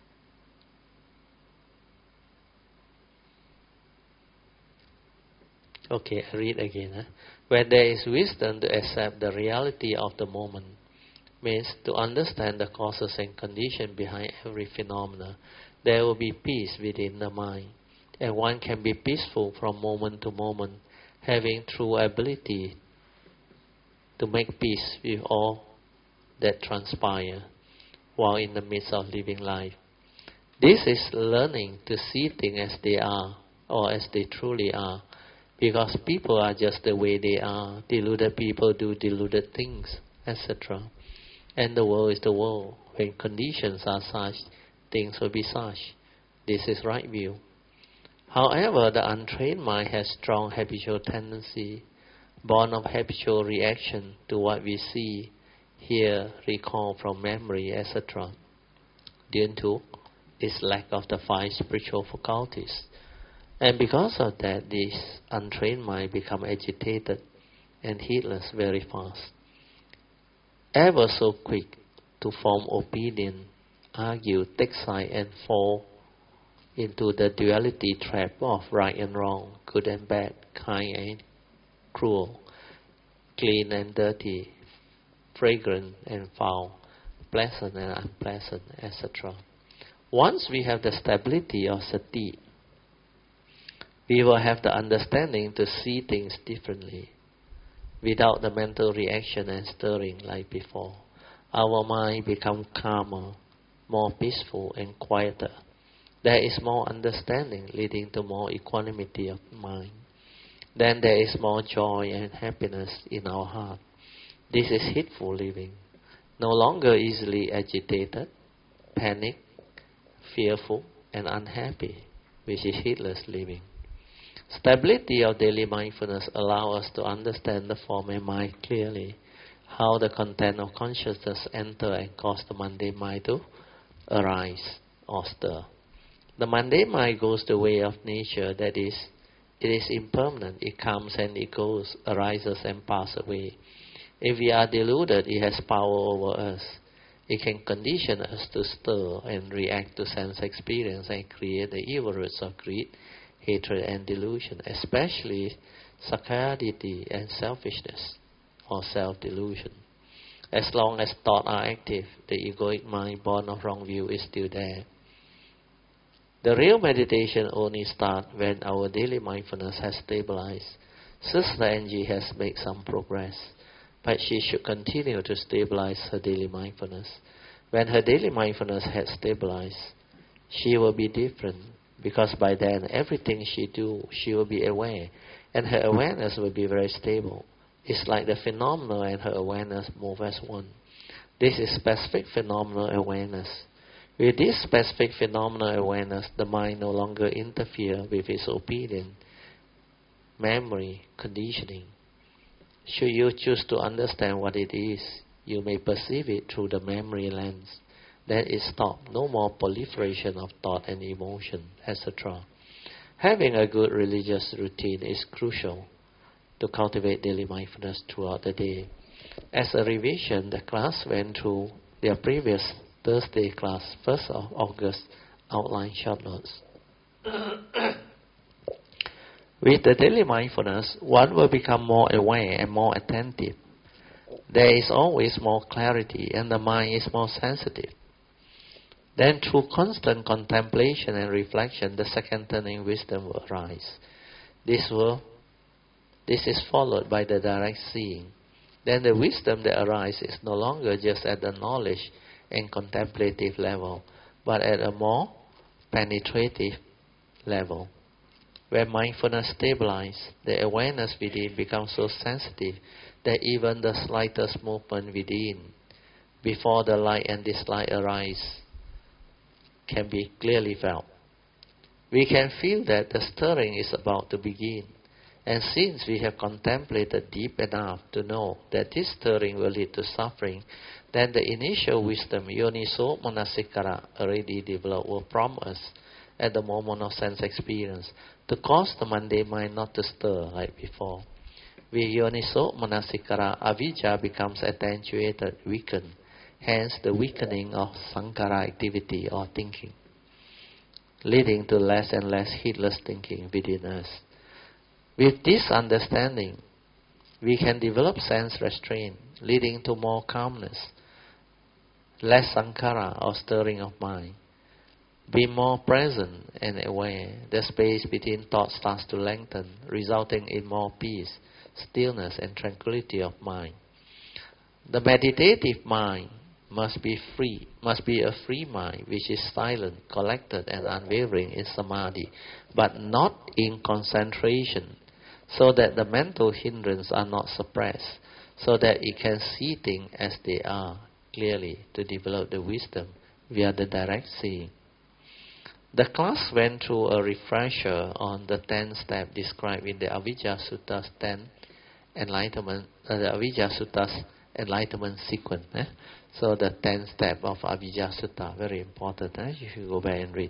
Okay, I read again. When there is wisdom to accept the reality of the moment, means to understand the causes and conditions behind every phenomena, there will be peace within the mind, and one can be peaceful from moment to moment, having true ability to make peace with all that transpire. while in the midst of living life. This is learning to see things as they are, or as they truly are, because people are just the way they are. Deluded people do deluded things, etc. And the world is the world. When conditions are such, things will be such. This is right view. However, the untrained mind has strong habitual tendency, born of habitual reaction to what we see, hear, recall from memory, etc. Due to its lack of the 5 spiritual faculties. And because of that, this untrained mind become agitated and heedless very fast. Ever so quick to form opinion, argue, take side, and fall into the duality trap of right and wrong, good and bad, kind and cruel, clean and dirty, fragrant and foul, pleasant and unpleasant, etc. Once we have the stability of sati, we will have the understanding to see things differently, without the mental reaction and stirring like before. Our mind becomes calmer, more peaceful and quieter. There is more understanding, leading to more equanimity of mind. Then there is more joy and happiness in our heart. This is heedful living, no longer easily agitated, panicked, fearful and unhappy, which is heedless living. Stability of daily mindfulness allows us to understand the form and mind clearly, how the content of consciousness enter and cause the mundane mind to arise or stir. The mundane mind goes the way of nature, that is, it is impermanent, it comes and it goes, arises and passes away. If we are deluded, it has power over us. It can condition us to stir and react to sense experience and create the evil roots of greed, hatred and delusion, especially sakkayaditthi and selfishness or self-delusion. As long as thoughts are active, the egoic mind born of wrong view is still there. The real meditation only starts when our daily mindfulness has stabilized. Sister Angie has made some progress, but she should continue to stabilize her daily mindfulness. When her daily mindfulness has stabilized, she will be different, because by then everything she do, she will be aware, and her awareness will be very stable. It's like the phenomenal and her awareness move as one. This is specific phenomenal awareness. With this specific phenomenal awareness, the mind no longer interferes with its opinion, memory, conditioning. Should you choose to understand what it is, you may perceive it through the memory lens. Then it stops. No more proliferation of thought and emotion, etc. Having a good religious routine is crucial to cultivate daily mindfulness throughout the day. As a revision, the class went through their previous Thursday class, 1st of August, outline short notes. With the daily mindfulness, one will become more aware and more attentive. There is always more clarity and the mind is more sensitive. Then through constant contemplation and reflection, the second turning wisdom will arise. This is followed by the direct seeing. Then the wisdom that arises is no longer just at the knowledge and contemplative level, but at a more penetrative level. When mindfulness stabilizes, the awareness within becomes so sensitive that even the slightest movement within, before the light and dislike arise, can be clearly felt. We can feel that the stirring is about to begin, and since we have contemplated deep enough to know that this stirring will lead to suffering, then the initial wisdom, yoniso manasikara, already developed, will prompt us at the moment of sense experience to cause the mundane mind not to stir like before. With yoniso manasikara, avijja becomes attenuated, weakened, hence the weakening of sankhara activity or thinking, leading to less and less heedless thinking within us. With this understanding, we can develop sense restraint, leading to more calmness, less sankhara or stirring of mind. Be more present and aware. The space between thoughts starts to lengthen, resulting in more peace, stillness and tranquility of mind. The meditative mind must be free, must be a free mind which is silent, collected and unwavering in samadhi, but not in concentration, so that the mental hindrance are not suppressed, so that it can see things as they are clearly to develop the wisdom via the direct seeing. The class went through a refresher on the 10 steps described in the Avijja Sutta's 10 enlightenment, the Avijja Sutta's enlightenment sequence. So the 10 steps of Avijja Sutta, very important. You should go back and read.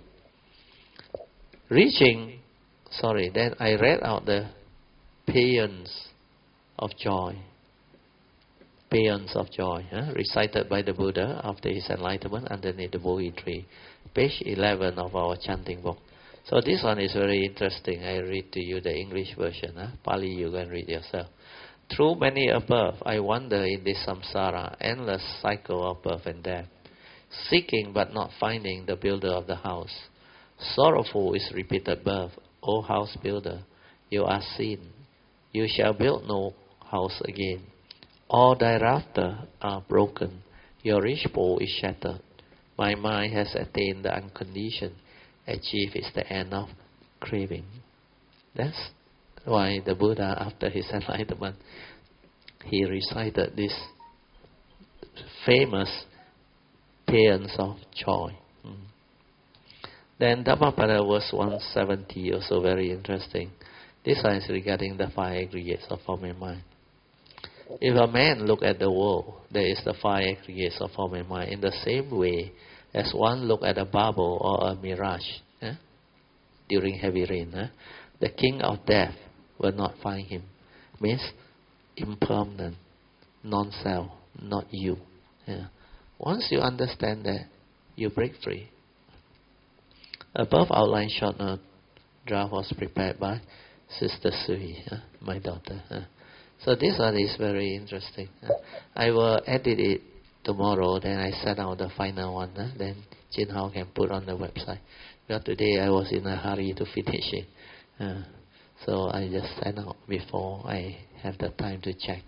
Then I read out the paeans of joy. Paeans of joy, recited by the Buddha after his enlightenment underneath the Bodhi tree. Page 11 of our chanting book. So this one is very interesting. I read to you the English version. Pali you can read yourself. Through many above, I wander in this samsara, endless cycle of birth and death, seeking but not finding the builder of the house. Sorrowful is repeated birth. O house builder, you are seen. You shall build no house again. All thereafter are broken. Your rich bowl is shattered. My mind has attained the unconditioned. Achieve is the end of craving. That's why the Buddha, after his enlightenment, he recited this famous paeans of joy. Then Dhammapada verse 170, also very interesting. This one is regarding the 5 aggregates of form and mind. If a man look at the world, there is the 5 aggregates of form and mind in the same way as one look at a bubble or a mirage during heavy rain. The king of death will not find him. Means impermanent, non-self, not you. Once you understand that, you break free. Above outline short note draft was prepared by Sister Sui, my daughter. So this one is very interesting. I will edit it tomorrow, then I send out the final one. Then Jin Hao can put on the website. Because today I was in a hurry to finish it. So I just send out before I have the time to check.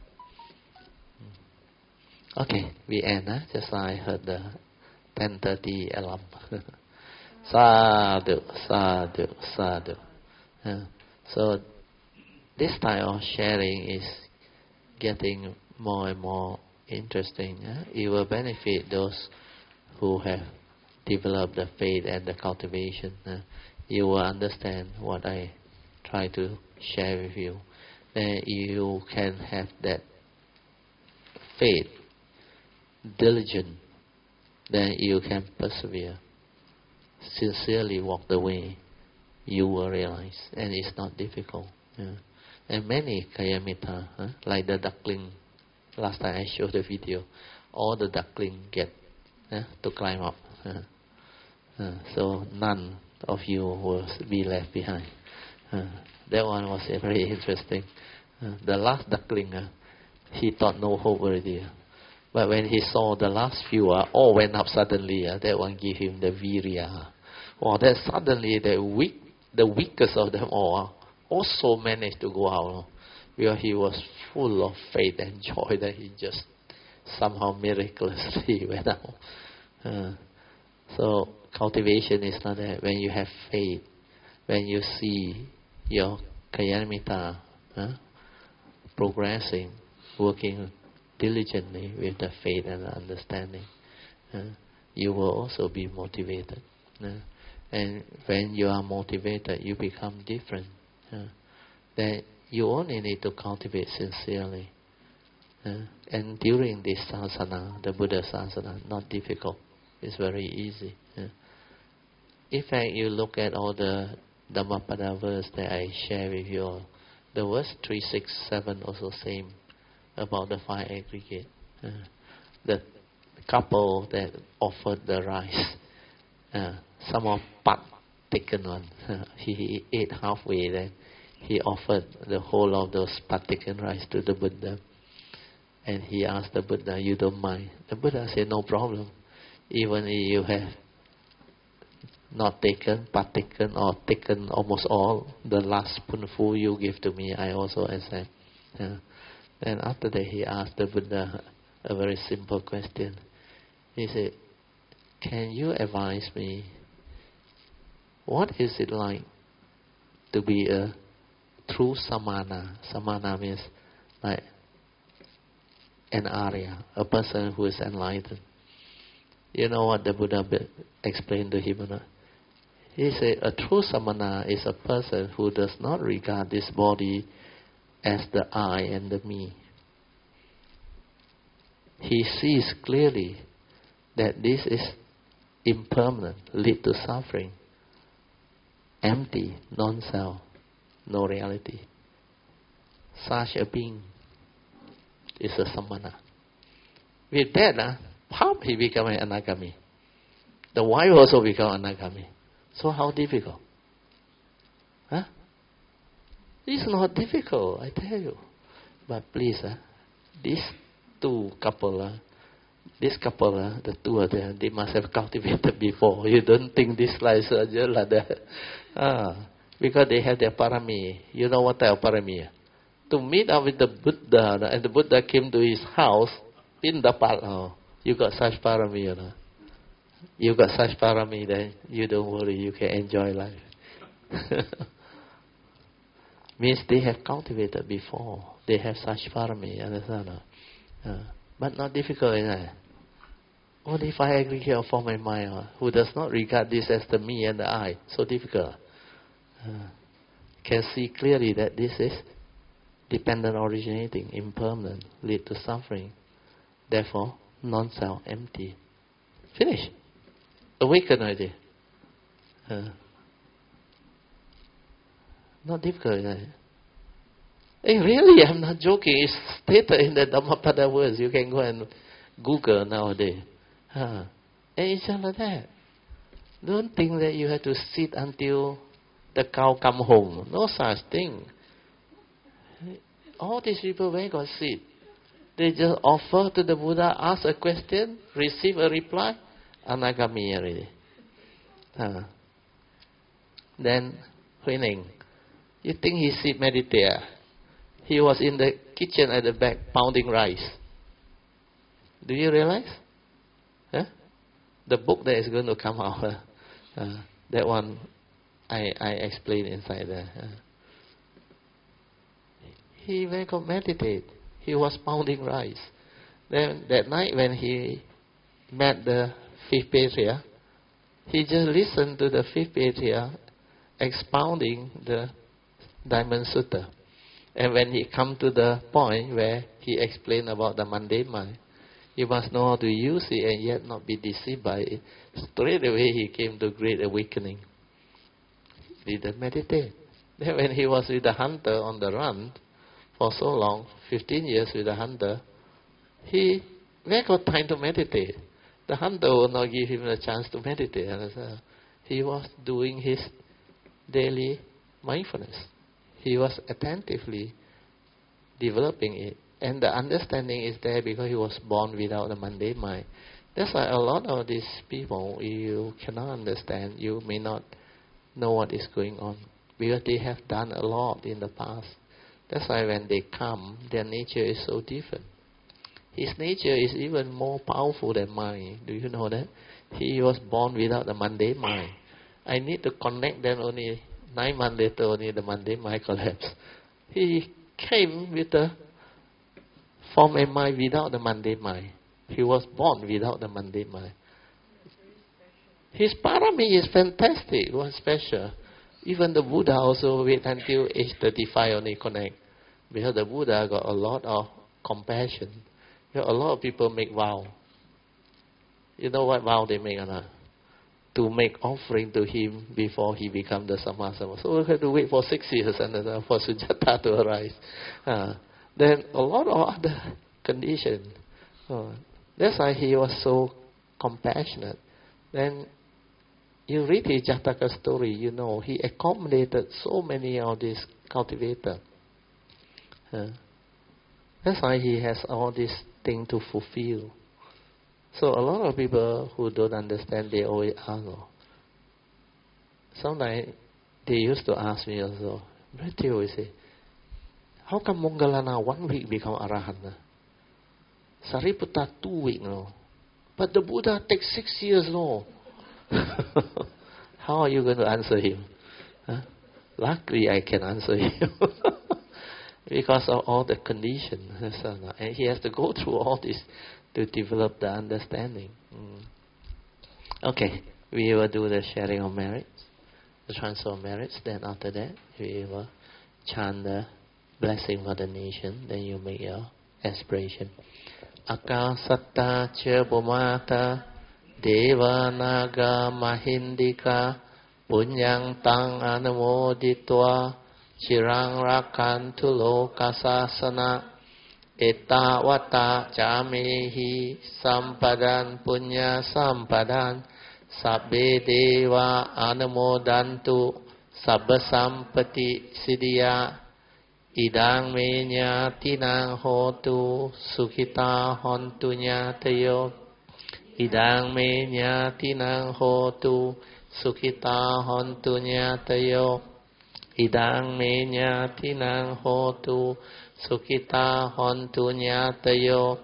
Okay, we end. Just now I heard the 10:30 alarm. Sadhu, sadhu, sadhu. So this type of sharing is getting more and more interesting. It will benefit those who have developed the faith and the cultivation. You will understand what I try to share with you. Then you can have that faith, diligent. Then you can persevere. Sincerely walk the way. You will realize, and it's not difficult. And many kayamita, like the duckling. Last time I showed the video, all the duckling get to climb up. So none of you will be left behind. That one was very interesting. The last duckling, he thought no hope already. But when he saw the last few all went up suddenly, that one gave him the virya. Well, that suddenly the weakest of them all also managed to go out. Because he was full of faith and joy that he just somehow miraculously went out. So cultivation is not that. When you have faith, when you see your kalyana progressing, working diligently with the faith and the understanding, you will also be motivated. And when you are motivated, you become different. Then you only need to cultivate sincerely. And during this sasana, the Buddha sasana, not difficult. It's very easy. In fact, you look at all the Dhammapada verse that I share with you all. The verse 3, 6, 7 also same about the 5 aggregate. The couple that offered the rice, some of part taken one. He ate halfway, then he offered the whole of those part taken rice to the Buddha. And he asked the Buddha, you don't mind? The Buddha said, no problem. Even if you have not taken, part taken, or taken almost all, the last spoonful you give to me, I also accept. Then after that, he asked the Buddha a very simple question. He said, can you advise me, what is it like to be a true samana? Samana means like an Arya, a person who is enlightened. You know what the Buddha explained to him or not? He said, a true samana is a person who does not regard this body as the I and the me. He sees clearly that this is impermanent, lead to suffering, empty, non-self, no reality. Such a being is a samana. With that, he become an anagami. The wife also become anagami. So how difficult? Huh? It's not difficult, I tell you. But please, these two couple, the two of them, they must have cultivated before. You don't think this life is just like that. Because they have their parami. You know what type of parami? To meet up with the Buddha, and the Buddha came to his house in the palace. You got such parami, you know. You got such parami, then you don't worry, you can enjoy life. Means they have cultivated before. They have such parami, understand? But not difficult, isn't it? Only if I aggregate of form and mind, who does not regard this as the me and the I. So difficult. Can see clearly that this is dependent originating, impermanent, lead to suffering. Therefore, non-self, empty. Finish. Awaken already. Not difficult, isn't it? Hey, really, I'm not joking. It's stated in the Dhammapada words. You can go and Google nowadays. And it's just like that. Don't think that you have to sit until the cow come home. No such thing. All these people, where got sit? They just offer to the Buddha, ask a question, receive a reply, anagami already. Then, Huining, you think he sit meditate? He was in the kitchen at the back pounding rice. Do you realize? The book that is going to come out, that one I explained inside there. He went to meditate. He was pounding rice. Then that night when he met the fifth patriarch, he just listened to the fifth patriarch expounding the Diamond Sutta. And when he come to the point where he explained about the mundane mind, you must know how to use it and yet not be deceived by it. Straight away he came to great awakening. He didn't meditate. Then when he was with the hunter on the run for so long, 15 years with the hunter, he never got time to meditate. The hunter will not give him a chance to meditate. He was doing his daily mindfulness. He was attentively developing it. And the understanding is there because he was born without the mundane mind. That's why a lot of these people, you cannot understand, you may not know what is going on. Because they have done a lot in the past. That's why when they come, their nature is so different. His nature is even more powerful than mine. Do you know that? He was born without the mundane mind. I need to connect them only 9 months later, only the mundane mind collapsed. He came with the form and mind without the mundane mind. He was born without the mundane mind. His parami is fantastic. What's special? Even the Buddha also wait until age 35 only connect. Because the Buddha got a lot of compassion. You know, a lot of people make vow. You know what vow they make or not? To make offering to him before he become the Sammasama. So we have to wait for 6 years and for Sujata to arise. Then a lot of other conditions. That's why he was so compassionate. Then you read his Jataka story, you know, he accommodated so many of these cultivators. That's why he has all these things to fulfill. So a lot of people who don't understand, they always ask. Sometimes they used to ask me also, Brother always say, how come Moggallana 1 week become Arahant? Sariputta 2 weeks, no? but the Buddha takes 6 years long. How are you going to answer him? Huh? Luckily, I can answer him. Because of all the conditions. And he has to go through all this to develop the understanding. Okay, we will do the sharing of merits, the transfer of merits. Then after that, we will chant the blessing for the nation. Then you make your aspiration. Akasatta cha bhumata deva naga mahindika punyang tang anumoditva chirang rakantu lokasasana ettavata jamehi sampadan punya sampadan sabbe deva anumodantu sabba sampati siddhya idang me nyatinang hotu sukhita hontu nyatayo idang me nyatinang hotu sukhita hontu nyatayo idang me nyatinang hotu sukhita hontu nyatayo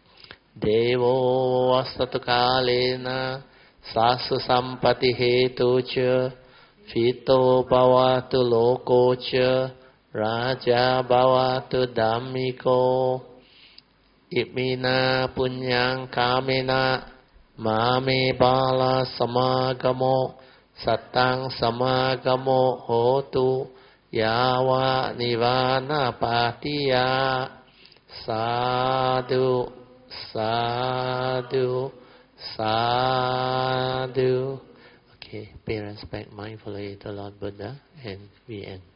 devo vasatu kalena sasu sampati hetu cha fito bhavatu loko cha raja bhavatu dhammiko imina punyang kamena mame bala samagamo sattang samagamo hotu yawa nivana patiya sadhu sadhu sadhu. Okay, pay respect mindfully to Lord Buddha, and we end.